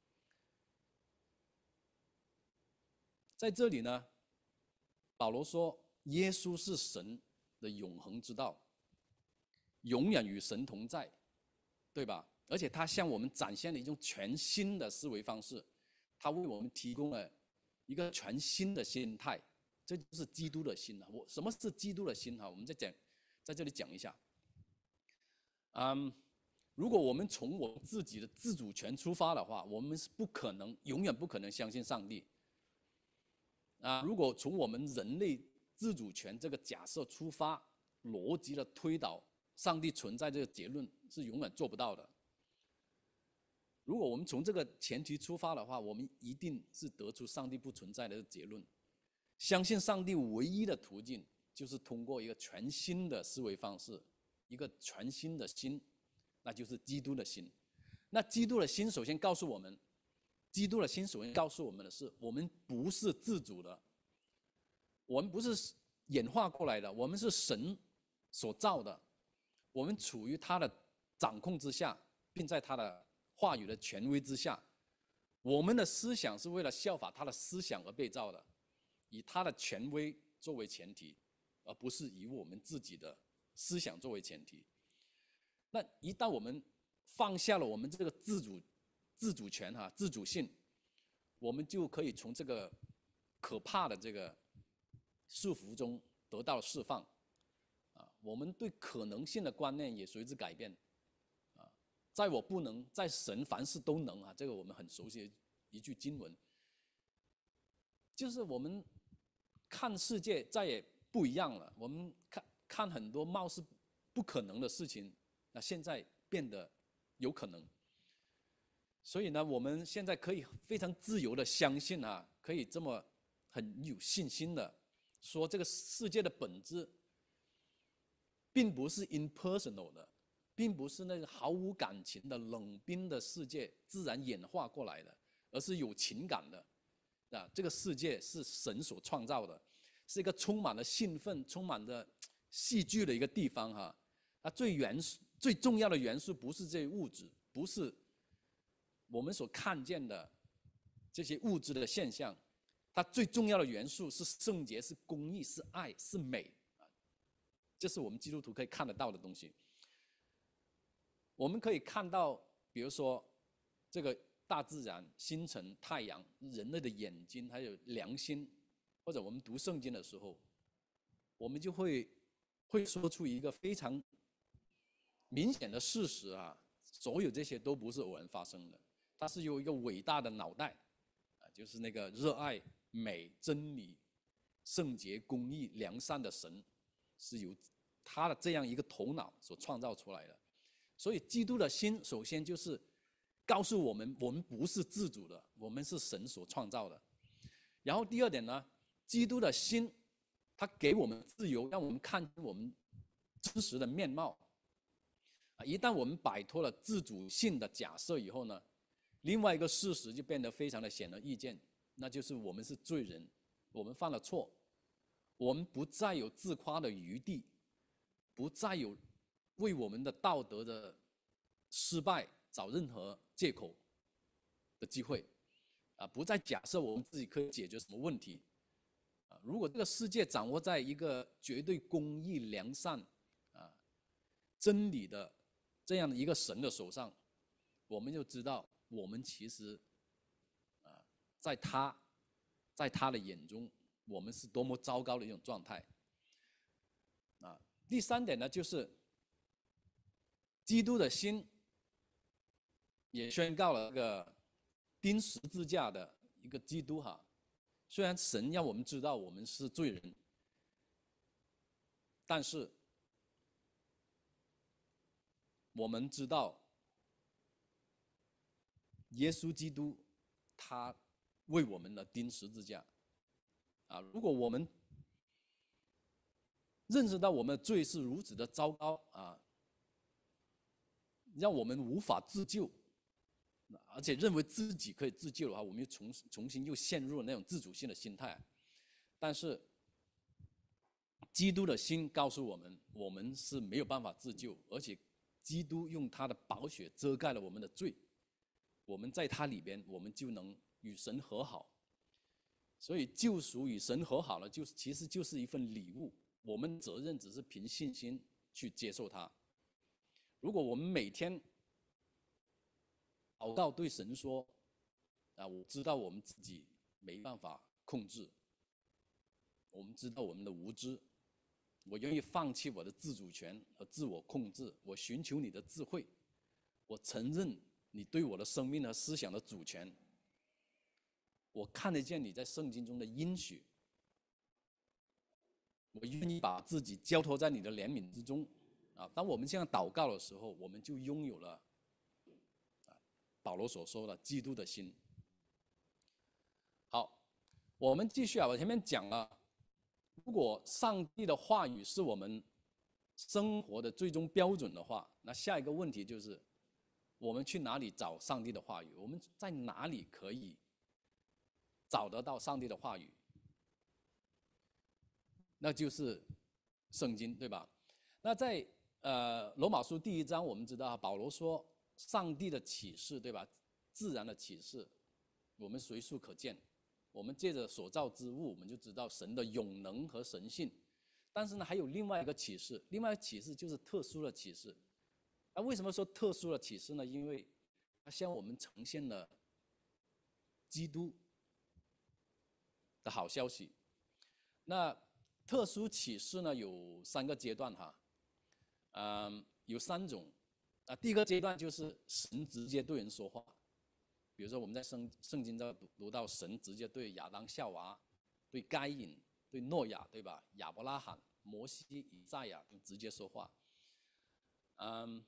在这里呢，保罗说，耶稣是神的永恒之道，永远与神同在，对吧？而且他向我们展现了一种全新的思维方式，他为我们提供了一个全新的心态，这就是基督的心啊！我什么是基督的心啊？我们再讲，在这里讲一下。嗯，如果我们从我们自己的自主权出发的话，我们是不可能，永远不可能相信上帝。啊，如果从我们人类自主权这个假设出发，逻辑的推导上帝存在这个结论是永远做不到的。如果我们从这个前提出发的话，我们一定是得出上帝不存在的结论。相信上帝唯一的途径，就是通过一个全新的思维方式，一个全新的心，那就是基督的心。那基督的心首先告诉我们，基督的心首先告诉我们的是，我们不是自主的，我们不是演化过来的，我们是神所造的，我们处于他的掌控之下，并在他的话语的权威之下。我们的思想是为了效法他的思想而被造的， 以他的权威作为前提，而不是以我们自己的思想作为前提。那一旦我们放下了我们这个自主自主权哈、自主性，我们就可以从这个可怕的这个束缚中得到释放。啊，我们对可能性的观念也随之改变。啊，在我不能，在神凡事都能啊，这个我们很熟悉的一句经文，就是我们看世界再也不一样了。我们看看很多貌似不可能的事情，那现在变得有可能。所以呢，我们现在可以非常自由的相信啊，可以这么很有信心的说，这个世界的本质并不是 impersonal 的，并不是那个毫无感情的冷冰的世界自然演化过来的，而是有情感的。啊，这个世界是神所创造的，是一个充满了兴奋、充满了戏剧的一个地方哈。它最元素、最重要的元素不是这些物质，不是我们所看见的这些物质的现象，它最重要的元素是圣洁、是公义、是爱、是美啊，这是我们基督徒可以看得到的东西。我们可以看到，比如说这个大自然、星辰、太阳、人类的眼睛，还有良心，或者我们读圣经的时候，我们就会会说出一个非常明显的事实啊，所有这些都不是偶然发生的。它是由一个伟大的脑袋，啊，就是那个热爱美、真理、圣洁、公义、良善的神，是由他的这样一个头脑所创造出来的。所以，基督的心首先就是告诉我们，我们不是自主的，我们是神所创造的。然后第二点呢，基督的心，他给我们自由，让我们看见我们真实的面貌。啊，一旦我们摆脱了自主性的假设以后呢，另外一个事实就变得非常的显而易见，那就是我们是罪人，我们犯了错，我们不再有自夸的余地，不再有为我们的道德的失败找任何借口的机会，啊，不再假设我们自己可以解决什么问题。啊，如果这个世界掌握在一个绝对公义、良善、啊真理的这样的一个神的手上，我们就知道我们其实，啊，在他，在他的眼中，我们是多么糟糕的一种状态。啊，第三点呢，就是基督的心也宣告了这个钉十字架的一个基督哈。虽然神让我们知道我们是罪人，但是我们知道耶稣基督他为我们的钉十字架。啊，如果我们认识到我们的罪是如此的糟糕啊，让我们无法自救，而且认为自己可以自救的话，我们又重重新又陷入了那种自主性的心态。但是基督的心告诉我们，我们是没有办法自救，而且基督用他的宝血遮盖了我们的罪，我们在他里边，我们就能与神和好。所以救赎与神和好了，就其实就是一份礼物，我们责任只是凭信心去接受它。如果我们每天祷告对神说，啊，我知道我们自己没办法控制，我们知道我们的无知，我愿意放弃我的自主权和自我控制，我寻求你的智慧，我承认你对我的生命和思想的主权，我看得见你在圣经中的应许，我愿意把自己交托在你的怜悯之中。啊，当我们这样祷告的时候，我们就拥有了啊保罗所说的基督的心。好，我们继续啊，我前面讲了，如果上帝的话语是我们生活的最终标准的话，那下一个问题就是，我们去哪里找上帝的话语？我们在哪里可以找得到上帝的话语？那就是圣经，对吧？那在呃罗马书第一章，我们知道保罗说，上帝的启示，对吧？自然的启示，我们随处可见， 我们借着所造之物，我们就知道神的永能和神性。但是呢，还有另外一个启示，另外一个启示就是特殊的启示。那为什么说特殊的启示呢？因为它向我们呈现了基督的好消息。那特殊启示呢，有三个阶段哈，嗯，有三种。啊，第一个阶段就是神直接对人说话，比如说我们在圣圣经中读读到神直接对亚当夏娃、对该隐、对诺亚，对吧？亚伯拉罕、摩西、以赛亚都直接说话。嗯，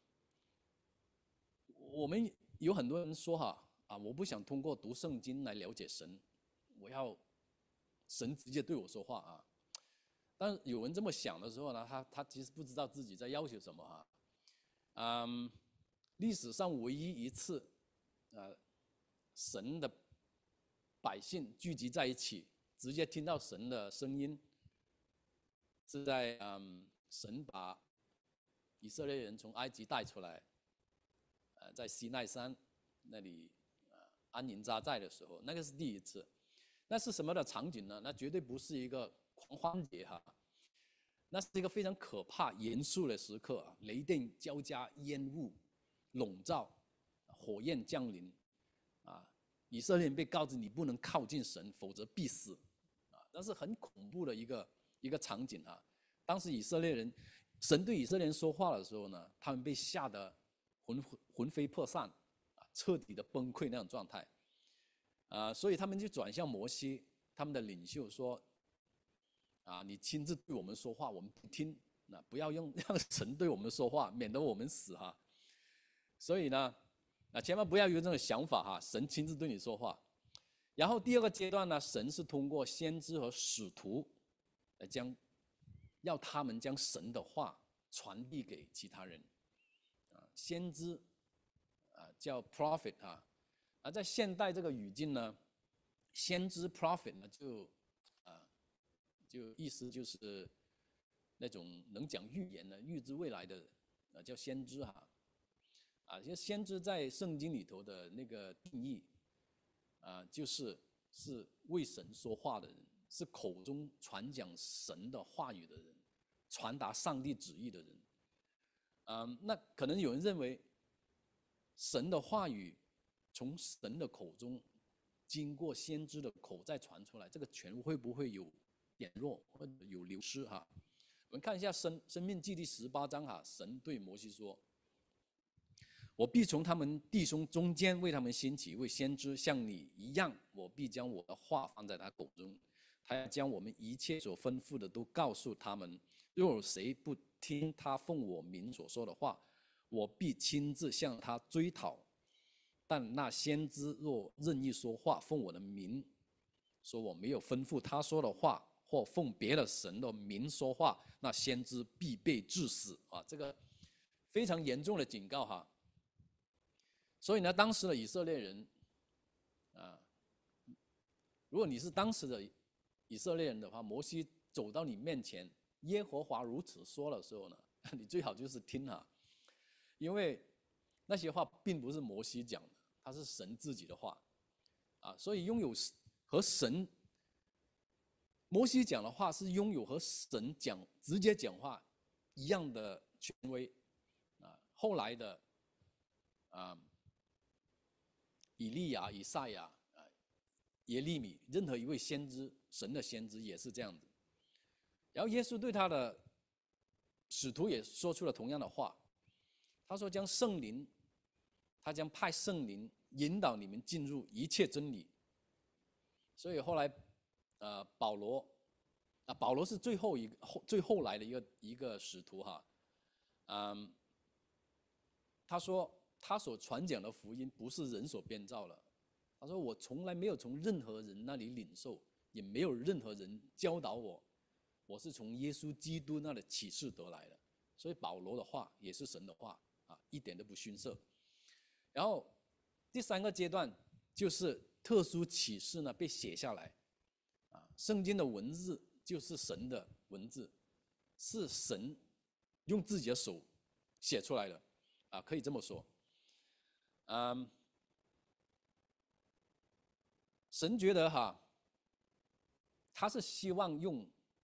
我们有很多人说哈啊，我不想通过读圣经来了解神，我要神直接对我说话啊。但是有人这么想的时候呢，他他其实不知道自己在要求什么哈。嗯，历史上唯一一次，呃，神的百姓聚集在一起，直接听到神的声音，是在嗯，神把以色列人从埃及带出来，呃，在西奈山那里呃安营扎寨的时候，那个是第一次。那是什么的场景呢？那绝对不是一个狂欢节哈。那是一个非常可怕、严肃的时刻啊！雷电交加，烟雾笼罩，火焰降临，啊！以色列人被告知你不能靠近神，否则必死，啊！那是很恐怖的一个一个场景啊！当时以色列人，神对以色列人说话的时候呢，他们被吓得魂魂飞魄散，啊，彻底的崩溃那种状态，啊！所以他们就转向摩西，他们的领袖说。啊，你亲自对我们说话，我们不听。那不要用让神对我们说话，免得我们死哈。所以呢，啊，千万不要有这种想法哈，神亲自对你说话。然后第二个阶段呢，神是通过先知和使徒来将，要他们将神的话传递给其他人。啊，先知啊叫 prophet 啊，而在现代这个语境呢，先知 prophet 呢就啊。就意思就是那种能讲预言的、预知未来的，呃，叫先知哈。啊，其实先知在圣经里头的那个定义，啊，就是是为神说话的人，是口中传讲神的话语的人，传达上帝旨意的人。嗯，那可能有人认为，神的话语从神的口中经过先知的口再传出来，这个权会不会有减弱或者有流失哈？我们看一下生生命记第十八章哈，神对摩西说：“我必从他们弟兄中间为他们兴起一位先知，像你一样，我必将我的话放在他口中，他要将我们一切所吩咐的都告诉他们。若有谁不听他奉我名所说的话，我必亲自向他追讨。但那先知若任意说话，奉我的名说我没有吩咐他说的话，或奉别的神的名说话，那先知必被治死啊！这个非常严重的警告哈。所以呢，当时的以色列人啊，如果你是当时的以色列人的话，摩西走到你面前，耶和华如此说的时候呢，你最好就是听哈，因为那些话并不是摩西讲的，它是神自己的话啊，所以拥有和神摩西讲的话是拥有和神讲直接讲话一样的权威啊。后来的啊，以利亚、以赛亚、啊、耶利米，任何一位先知，神的先知也是这样子。然后耶稣对他的使徒也说出了同样的话，他说将圣灵，他将派圣灵引导你们进入一切真理。所以后来，呃，保罗，啊，保罗是最后一个后最后来的一个一个使徒哈，嗯，他说他所传讲的福音不是人所编造的，他说我从来没有从任何人那里领受，也没有任何人教导我，我是从耶稣基督那里启示得来的。所以保罗的话也是神的话啊，一点都不逊色。然后第三个阶段就是特殊启示呢被写下来，啊，圣经的文字就是神的文字，是神用自己的手写出来的，啊，可以这么说。嗯，神觉得哈， 他是希望用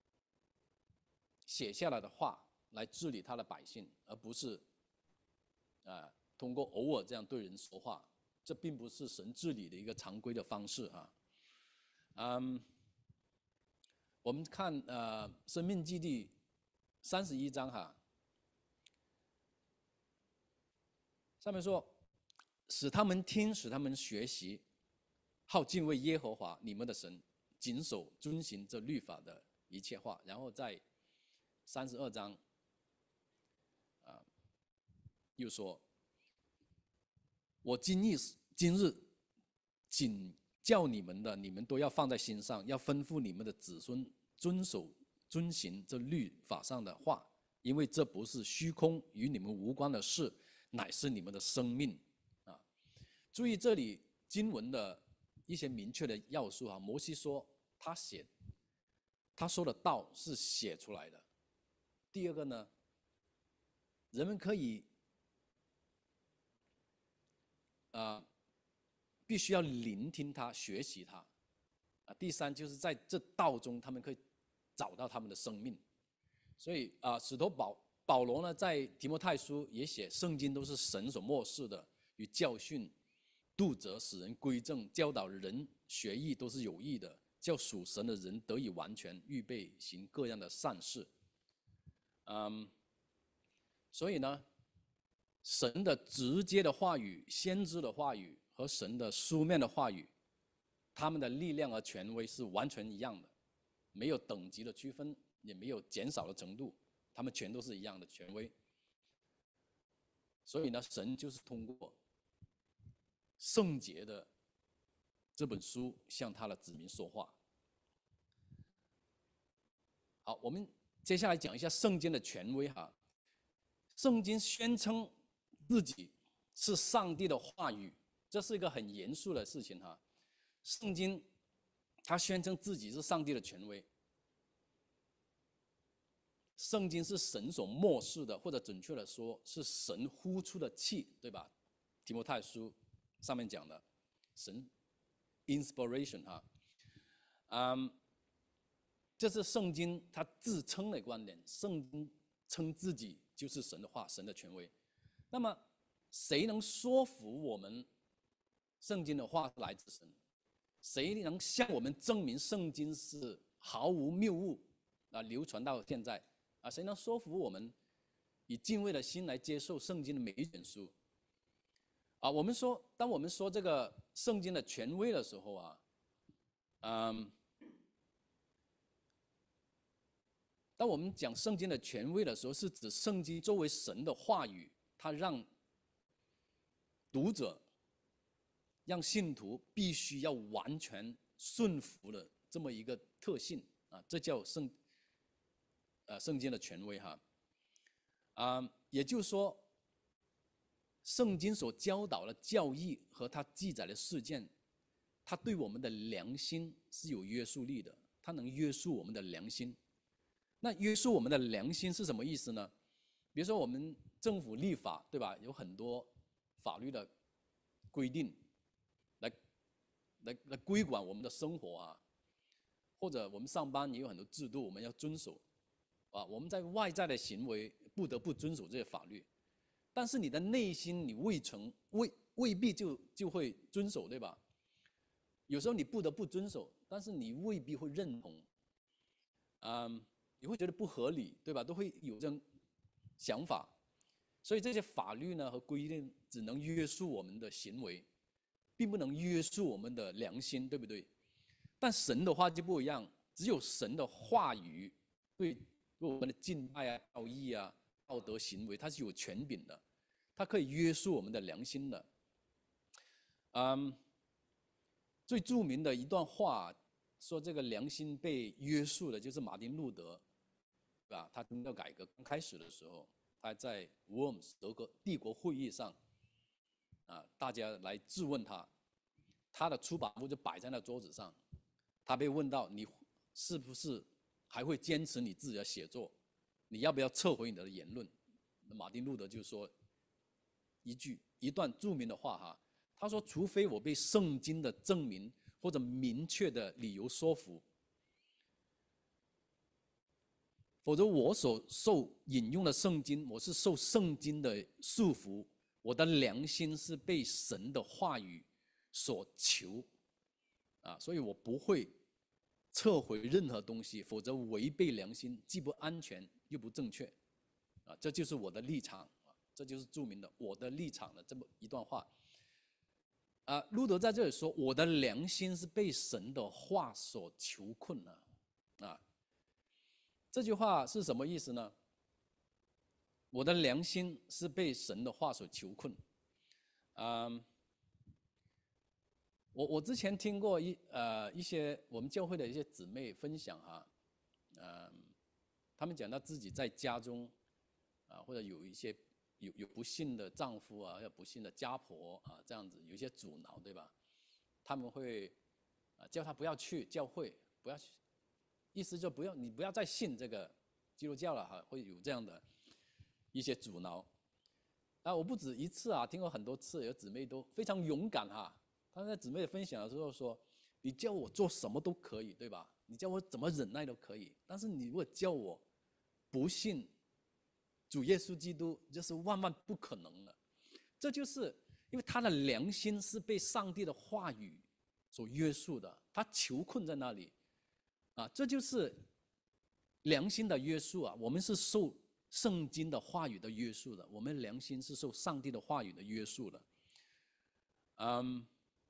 写下来的话来治理他的百姓，而不是啊、呃、通过偶尔这样对人说话。这并不是神治理的一个常规的方式啊。嗯，我们看呃《生命记》第三十一章哈，上面说，使他们听，使他们学习，好敬畏耶和华你们的神，谨守遵行这律法的一切话。然后在三十二章，啊、呃，又说，我今日今日仅叫你们的，你们都要放在心上，要吩咐你们的子孙遵守遵行这律法上的话，因为这不是虚空与你们无关的事，乃是你们的生命啊！注意这里经文的一些明确的要素啊。摩西说他写他说的道是写出来的。第二个呢，人们可以啊、呃，必须要聆听他，学习他啊。第三就是在这道中，他们可以找到他们的生命。所以啊，使徒保保罗呢，在提摩太书也写，圣经都是神所默示的，与教训、督责、使人归正、教导人学义都是有益的，叫属神的人得以完全，预备行各样的善事。嗯，所以呢，神的直接的话语、先知的话语和神的书面的话语，他们的力量和权威是完全一样的，没有等级的区分，也没有减少的程度，他们全都是一样的权威。所以呢，神就是通过圣洁的这本书向他的子民说话。好，我们接下来讲一下圣经的权威哈。圣经宣称自己是上帝的话语，这是一个很严肃的事情哈。圣经它宣称自己是上帝的权威，圣经是神所默示的，或者准确的说是神呼出的气，对吧？提摩太书上面讲的神 inspiration 哈，嗯，这是圣经它自称的观点，圣经称自己就是神的话，神的权威。那么谁能说服我们圣经的话是来自神？谁能向我们证明圣经是毫无谬误啊，流传到现在啊？谁能说服我们以敬畏的心来接受圣经的每一卷书？啊，我们说，当我们说这个圣经的权威的时候啊，嗯，当我们讲圣经的权威的时候，是指圣经作为神的话语，它让读者、让信徒必须要完全顺服的这么一个特性啊，这叫圣呃圣经的权威哈。啊，也就是说，圣经所教导的教义和它记载的事件，它对我们的良心是有约束力的，它能约束我们的良心。那约束我们的良心是什么意思呢？比如说我们政府立法，对吧？有很多法律的规定，来来来规管我们的生活啊，或者我们上班也有很多制度，我们要遵守啊。我们在外在的行为不得不遵守这些法律，但是你的内心你未曾未未必就就会遵守，对吧？有时候你不得不遵守，但是你未必会认同，嗯。你会觉得不合理，对吧？都会有这种想法，所以这些法律呢和规定只能约束我们的行为，并不能约束我们的良心，对不对？但神的话就不一样，只有神的话语对我们的敬拜啊、道义啊、道德行为，它是有权柄的，它可以约束我们的良心的。嗯，最著名的一段话说，这个良心被约束的，就是马丁路德。啊，他宗教改革刚开始的时候，他在 Worms 德国帝国会议上，啊，大家来质问他，他的出版物就摆在那桌子上，他被问到你是不是还会坚持你自己的写作，你要不要撤回你的言论？马丁路德就说一句一段著名的话哈，他说：除非我被圣经的证明或者明确的理由说服， 否则我所受引用的圣经，我是受圣经的束缚，我的良心是被神的话语所囚啊，所以我不会撤回任何东西，否则违背良心，既不安全又不正确啊，这就是我的立场啊，这就是著名的我的立场的这么一段话。啊，路德在这里说，我的良心是被神的话所囚困了，啊，这句话是什么意思呢？我的良心是被神的话所囚困，嗯，我我之前听过一呃一些我们教会的一些姊妹分享哈，嗯，他们讲到自己在家中啊，或者有一些。有有不幸的丈夫啊，有不幸的家婆啊，这样子有一些阻挠，对吧？他们会啊叫他不要去教会，不要去，意思就不要你不要再信这个基督教了哈，会有这样的一些阻挠。啊，我不止一次啊，听过很多次，有姊妹都非常勇敢哈。她在姊妹分享的时候说：“你叫我做什么都可以，对吧？你叫我怎么忍耐都可以，但是你如果叫我不信。”主耶稣基督就是万万不可能的，这就是因为他的良心是被上帝的话语所约束的，他囚困在那里，啊，这就是良心的约束啊。我们是受圣经的话语的约束的，我们良心是受上帝的话语的约束的，嗯，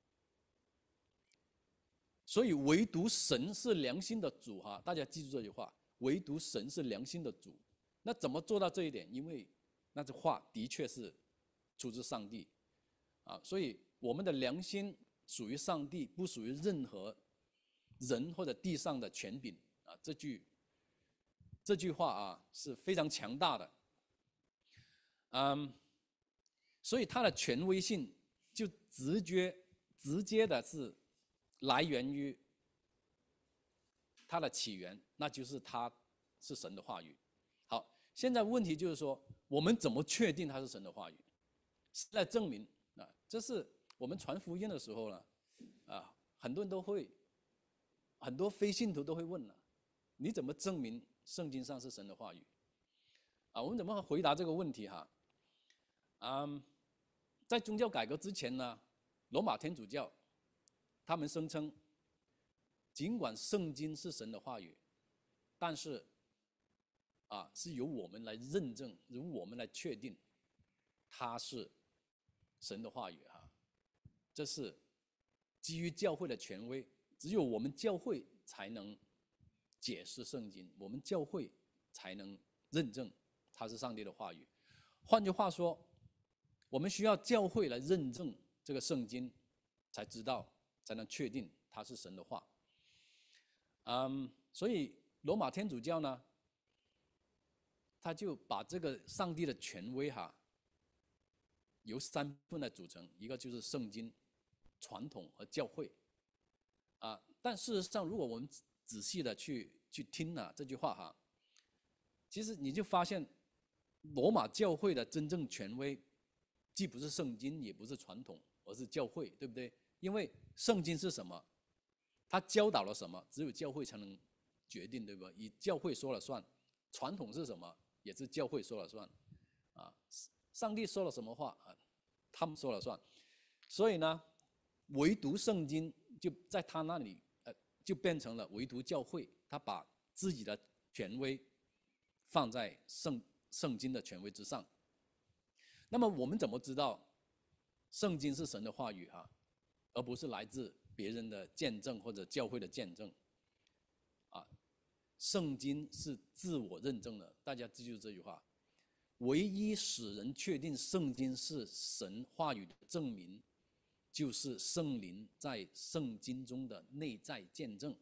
所以唯独神是良心的主哈，大家记住这句话，唯独神是良心的主。那怎么做到这一点？因为那句话的确是出自上帝，啊，所以我们的良心属于上帝，不属于任何人或者地上的权柄啊。这句这句话啊是非常强大的，嗯，所以它的权威性就直接直接的是来源于它的起源，那就是它是神的话语。好，现在问题就是说，我们怎么确定它是神的话语？是来证明啊，这是我们传福音的时候呢，啊，很多人都会，很多非信徒都会问了，你怎么证明圣经上是神的话语？啊，我们怎么回答这个问题哈？嗯，在宗教改革之前呢，罗马天主教他们声称，尽管圣经是神的话语，但是啊，是由我们来认证，由我们来确定，它是神的话语哈。这是基于教会的权威，只有我们教会才能解释圣经，我们教会才能认证它是上帝的话语。换句话说，我们需要教会来认证这个圣经，才知道，才能确定它是神的话。嗯，所以罗马天主教呢，他就把这个上帝的权威哈，由三部分来组成，一个就是圣经、传统和教会，啊，但事实上，如果我们仔细的去去听啊这句话哈，其实你就发现，罗马教会的真正权威，既不是圣经，也不是传统，而是教会，对不对？因为圣经是什么？他教导了什么？只有教会才能决定，对吧？以教会说了算。传统是什么？也是教会说了算，啊，上帝说了什么话啊，他们说了算，所以呢，唯独圣经就在他那里，呃，就变成了唯独教会，他把自己的权威放在圣圣经的权威之上。那么我们怎么知道圣经是神的话语哈，而不是来自别人的见证或者教会的见证？啊。圣经是自我认证的，大家记住这句话。唯一使人确定圣经是神话语的证明，就是圣灵在圣经中的内在见证。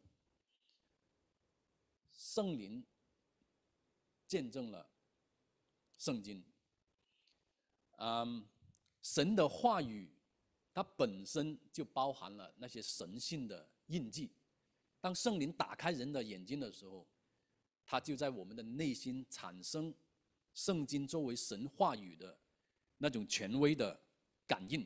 圣灵见证了圣经。嗯，神的话语，它本身就包含了那些神性的印记。当圣灵打开人的眼睛的时候，他就在我们的内心产生圣经作为神话语的那种权威的感应。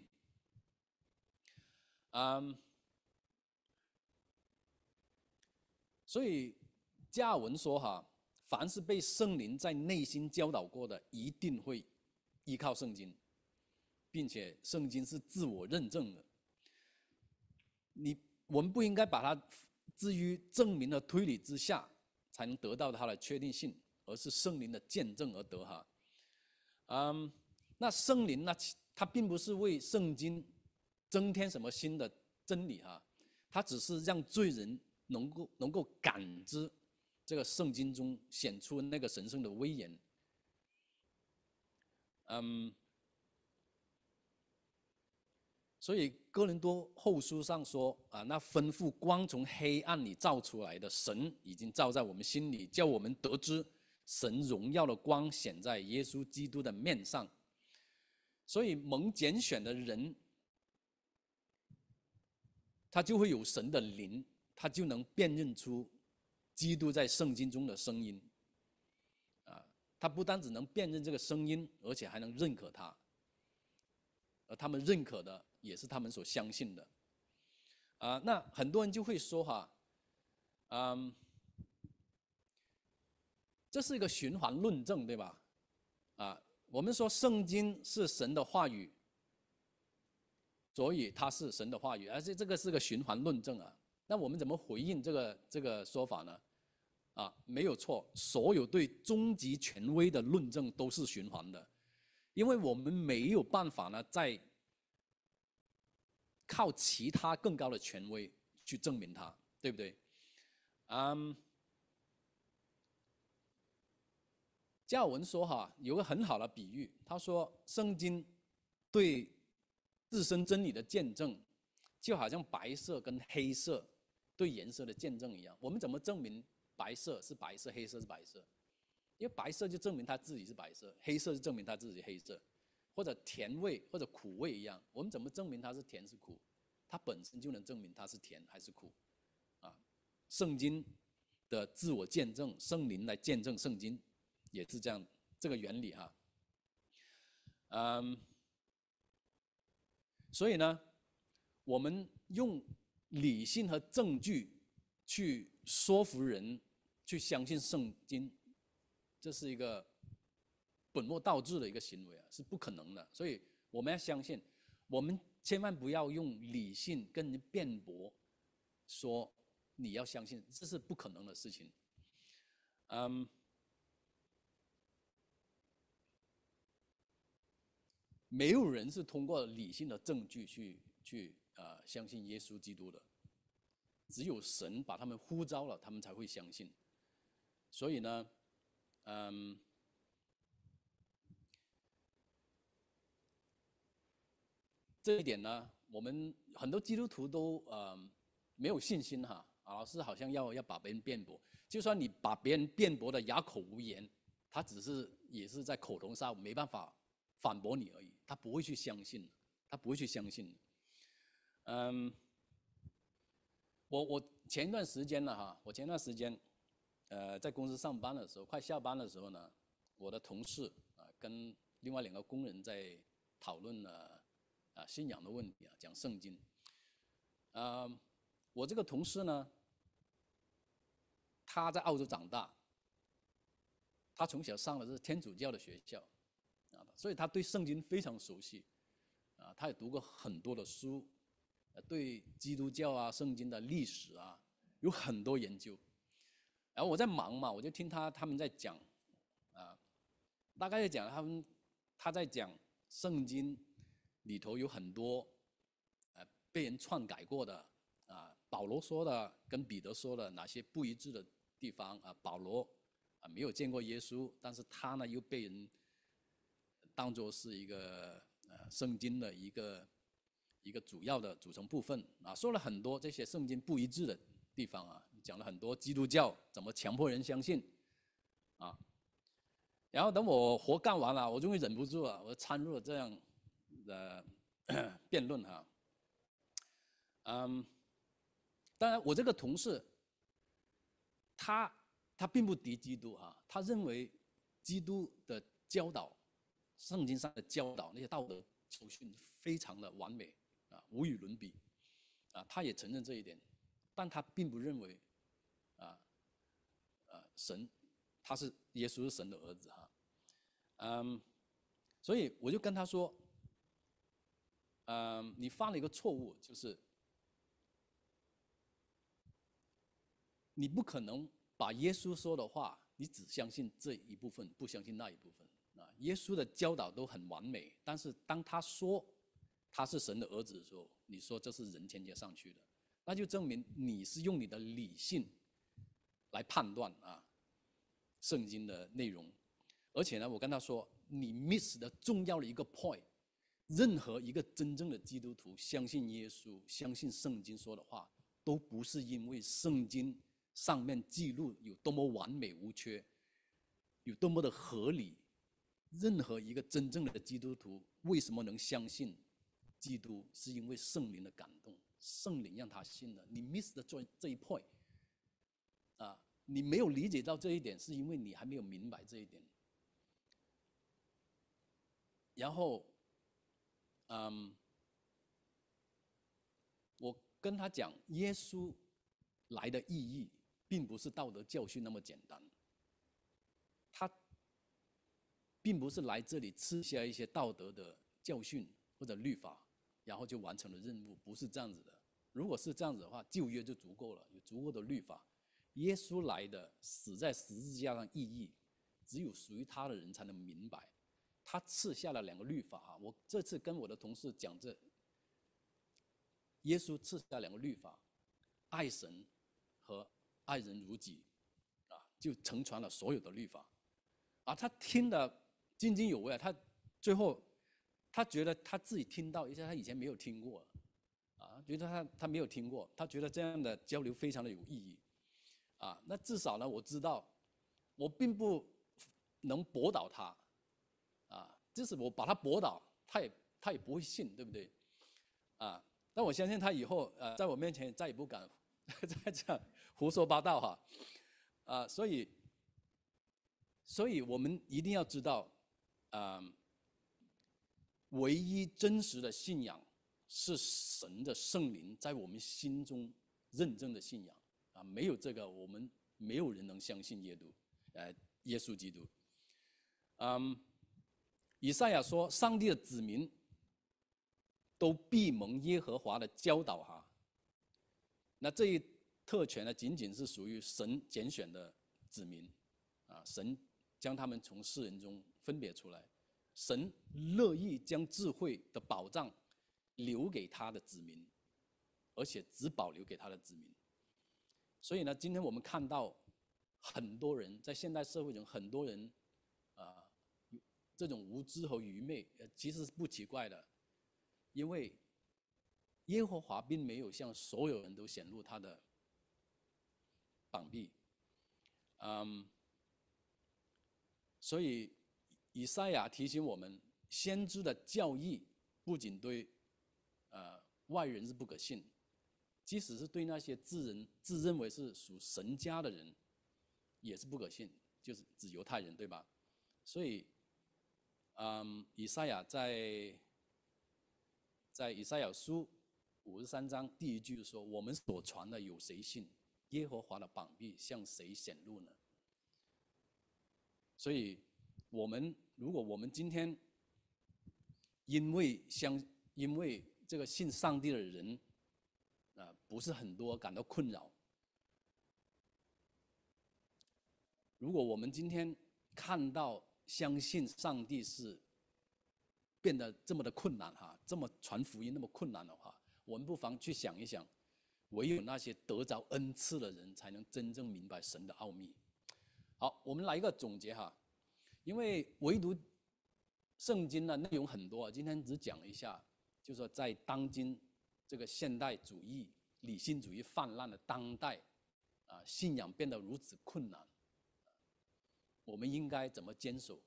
嗯，所以加尔文说哈， 凡是被圣灵在内心教导过的，一定会依靠圣经，并且圣经是自我认证的。你我们不应该把它置于证明的推理之下，才能得到它的确定性，而是圣灵的见证而得哈。嗯，那圣灵呢，它并不是为圣经增添什么新的真理哈，它只是让罪人能够能够感知这个圣经中显出那个神圣的威严。嗯，所以哥林多后书上说啊，那吩咐光从黑暗里照出来的神，已经照在我们心里，叫我们得知神荣耀的光显在耶稣基督的面上。所以蒙拣选的人，他就会有神的灵，他就能辨认出基督在圣经中的声音。啊，他不单只能辨认这个声音，而且还能认可他。而他们认可的也是他们所相信的。啊，那很多人就会说哈，嗯，这是一个循环论证，对吧？啊，我们说圣经是神的话语，所以它是神的话语，而且这个是个循环论证啊。那我们怎么回应这个这个说法呢？啊，没有错，所有对终极权威的论证都是循环的，因为我们没有办法呢，在靠其他更高的权威去证明它，对不对？嗯，加尔文说哈，有个很好的比喻，他说圣经对自身真理的见证，就好像白色跟黑色对颜色的见证一样。我们怎么证明白色是白色，黑色是白色？因为白色就证明它自己是白色，黑色就证明它自己黑色，或者甜味或者苦味一样。我们怎么证明它是甜是苦？它本身就能证明它是甜还是苦。啊，圣经的自我见证，圣灵来见证圣经，也是这样这个原理哈。嗯，所以呢，我们用理性和证据去说服人去相信圣经，这是一个本末倒置的一个行为啊，是不可能的。所以我们要相信，我们千万不要用理性跟人辩驳，说你要相信，这是不可能的事情。嗯，没有人是通过理性的证据去去呃相信耶稣基督的，只有神把他们呼召了，他们才会相信。所以呢，嗯，这一点呢，我们很多基督徒都呃没有信心哈，老是好像要要把别人辩驳，就算你把别人辩驳的哑口无言，他只是也是在口头上没办法反驳你而已，他不会去相信，他不会去相信。嗯，我我前一段时间呢哈，我前一段时间，呃，在公司上班的时候，快下班的时候呢，我的同事啊跟另外两个工人在讨论了啊信仰的问题啊，讲圣经。啊，我这个同事呢，他在澳洲长大，他从小上的是天主教的学校，啊，所以他对圣经非常熟悉，啊，他也读过很多的书，对基督教啊、圣经的历史啊有很多研究。然后我在忙嘛，我就听他他们在讲，啊，大概在讲他们他在讲圣经里头有很多呃被人篡改过的啊，保罗说的跟彼得说的哪些不一致的地方啊？保罗啊没有见过耶稣，但是他呢又被人当作是一个呃圣经的一个一个主要的组成部分啊，说了很多这些圣经不一致的地方啊，讲了很多基督教怎么强迫人相信啊。然后等我活干完了，我终于忍不住了，我参入了这样的辩论哈。嗯，当然我这个同事，他他并不敌基督哈，他认为基督的教导，圣经上的教导那些道德教训非常的完美啊，无与伦比啊，他也承认这一点，但他并不认为啊，呃，神他是耶稣是神的儿子哈，嗯，所以我就跟他说，嗯，你犯了一个错误，就是你不可能把耶稣说的话，你只相信这一部分，不相信那一部分啊。耶稣的教导都很完美，但是当他说他是神的儿子的时候，你说这是人间接上去的，那就证明你是用你的理性来判断啊圣经的内容，而且呢，我跟他说，你 miss 的重要的一个 point， 任何一个真正的基督徒相信耶稣、相信圣经说的话，都不是因为圣经上面记录有多么完美无缺，有多么的合理。任何一个真正的基督徒为什么能相信基督，是因为圣灵的感动，圣灵让他信了。你 miss 的这一 point 啊，你没有理解到这一点，是因为你还没有明白这一点。然后，嗯，我跟他讲，耶稣来的意义，并不是道德教训那么简单。他并不是来这里吃下一些道德的教训或者律法，然后就完成了任务，不是这样子的。如果是这样子的话，旧约就足够了，有足够的律法。耶稣来的死在十字架上意义，只有属于他的人才能明白。他赐下了两个律法啊，我这次跟我的同事讲这，耶稣赐下两个律法，爱神和爱人如己，啊，就承传了所有的律法，啊，他听得津津有味啊，他最后他觉得他自己听到一些他以前没有听过，啊，觉得他他没有听过，他觉得这样的交流非常的有意义，啊，那至少呢，我知道我并不能驳倒他。啊，即使我把他驳倒，他也他也不会信，对不对？啊，但我相信他以后呃，在我面前再也不敢再这样胡说八道哈，啊，所以，所以我们一定要知道，啊，唯一真实的信仰是神的圣灵在我们心中认证的信仰啊，没有这个，我们没有人能相信耶稣，呃，耶稣基督，嗯。以赛亚说：“上帝的子民都必蒙耶和华的教导。”哈，那这一特权呢，仅仅是属于神拣选的子民，啊，神将他们从世人中分别出来，神乐意将智慧的宝藏留给他的子民，而且只保留给他的子民。所以呢，今天我们看到很多人在现代社会中，很多人啊。这种无知和愚昧，其实是不奇怪的，因为耶和华并没有向所有人都显露他的膀臂，嗯，所以以赛亚提醒我们，先知的教义不仅对呃外人是不可信，即使是对那些自人自认为是属神家的人，也是不可信，就是指犹太人，对吧？所以。嗯，以赛亚在在以赛亚书五十三章第一句说：“我们所传的有谁信？耶和华的膀臂向谁显露呢？”所以，我们如果我们今天因为相因为这个信上帝的人啊、呃、不是很多，感到困扰。如果我们今天看到相信上帝是变得这么的困难哈，这么传福音那么困难的话，我们不妨去想一想，唯有那些得着恩赐的人，才能真正明白神的奥秘。好，我们来一个总结哈，因为唯独圣经的内容很多，今天只讲一下，就是说在当今这个现代主义、理性主义泛滥的当代，啊，信仰变得如此困难。我们应该怎么坚守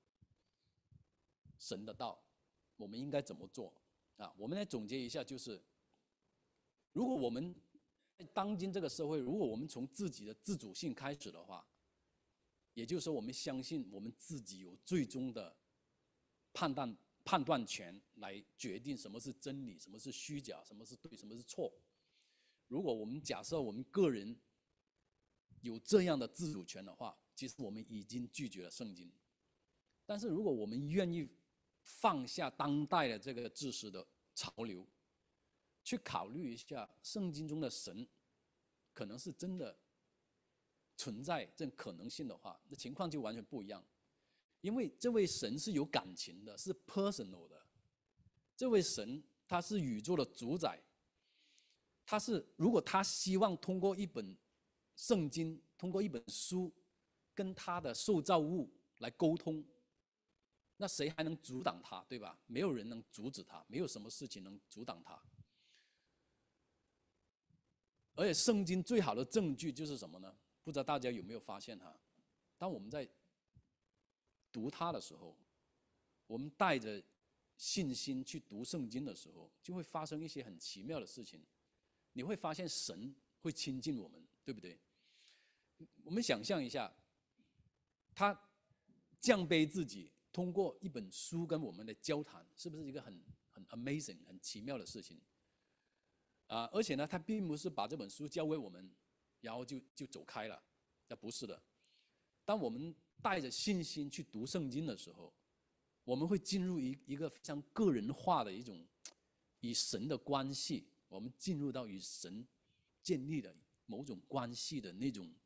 神的道？我们应该怎么做？啊，我们来总结一下，就是如果我们在当今这个社会，如果我们从自己的自主性开始的话，也就是说，我们相信我们自己有最终的判断判断权，来决定什么是真理，什么是虚假，什么是对，什么是错。如果我们假设我们个人有这样的自主权的话， 其实我们已经拒绝了圣经。但是如果我们愿意放下当代的这个知识的潮流，去考虑一下圣经中的神可能是真的存在这种可能性的话，那情况就完全不一样。因为这位神是有感情的，是 personal 的。这位神他是宇宙的主宰，他是如果他希望通过一本圣经，通过一本书跟他的受造物来沟通，那谁还能阻挡他，对吧？没有人能阻止他，没有什么事情能阻挡他。而且圣经最好的证据就是什么呢？不知道大家有没有发现哈？当我们在读它的时候，我们带着信心去读圣经的时候，就会发生一些很奇妙的事情。你会发现神会亲近我们，对不对？我们想象一下，他降卑自己，通过一本书跟我们的交谈，是不是一个很很 amazing、很奇妙的事情？啊，而且呢，他并不是把这本书交给我们，然后就就走开了，那不是的。当我们带着信心去读圣经的时候，我们会进入一一个非常个人化的一种与神的关系，我们进入到与神建立的某种关系的那种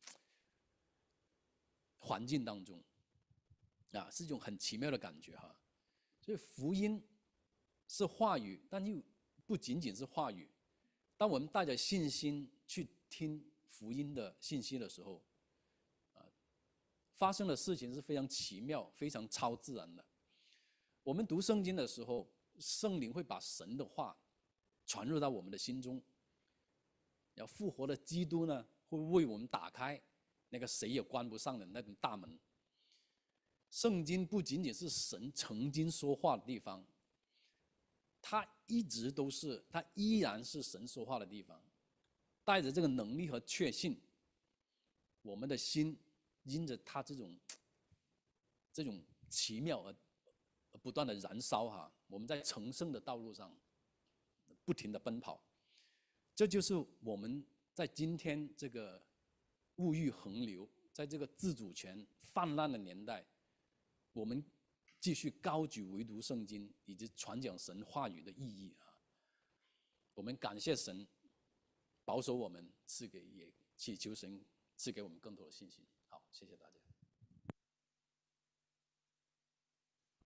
环境当中，啊，是一种很奇妙的感觉哈。所以福音是话语，但又不仅仅是话语。当我们带着信心去听福音的信息的时候，啊，发生的事情是非常奇妙、非常超自然的。我们读圣经的时候，圣灵会把神的话传入到我们的心中，然后复活的基督呢，会为我们打开那个谁也关不上的那种大门。圣经不仅仅是神曾经说话的地方，它一直都是，它依然是神说话的地方。带着这个能力和确信，我们的心因着它这种这种奇妙而不断的燃烧哈，我们在成圣的道路上不停的奔跑。这就是我们在今天这个物欲横流，在这个自主权泛滥的年代，我们继续高举唯独圣经以及传讲神话语的意义啊！我们感谢神保守我们，赐给也祈求神赐给我们更多的信心。好，谢谢大家。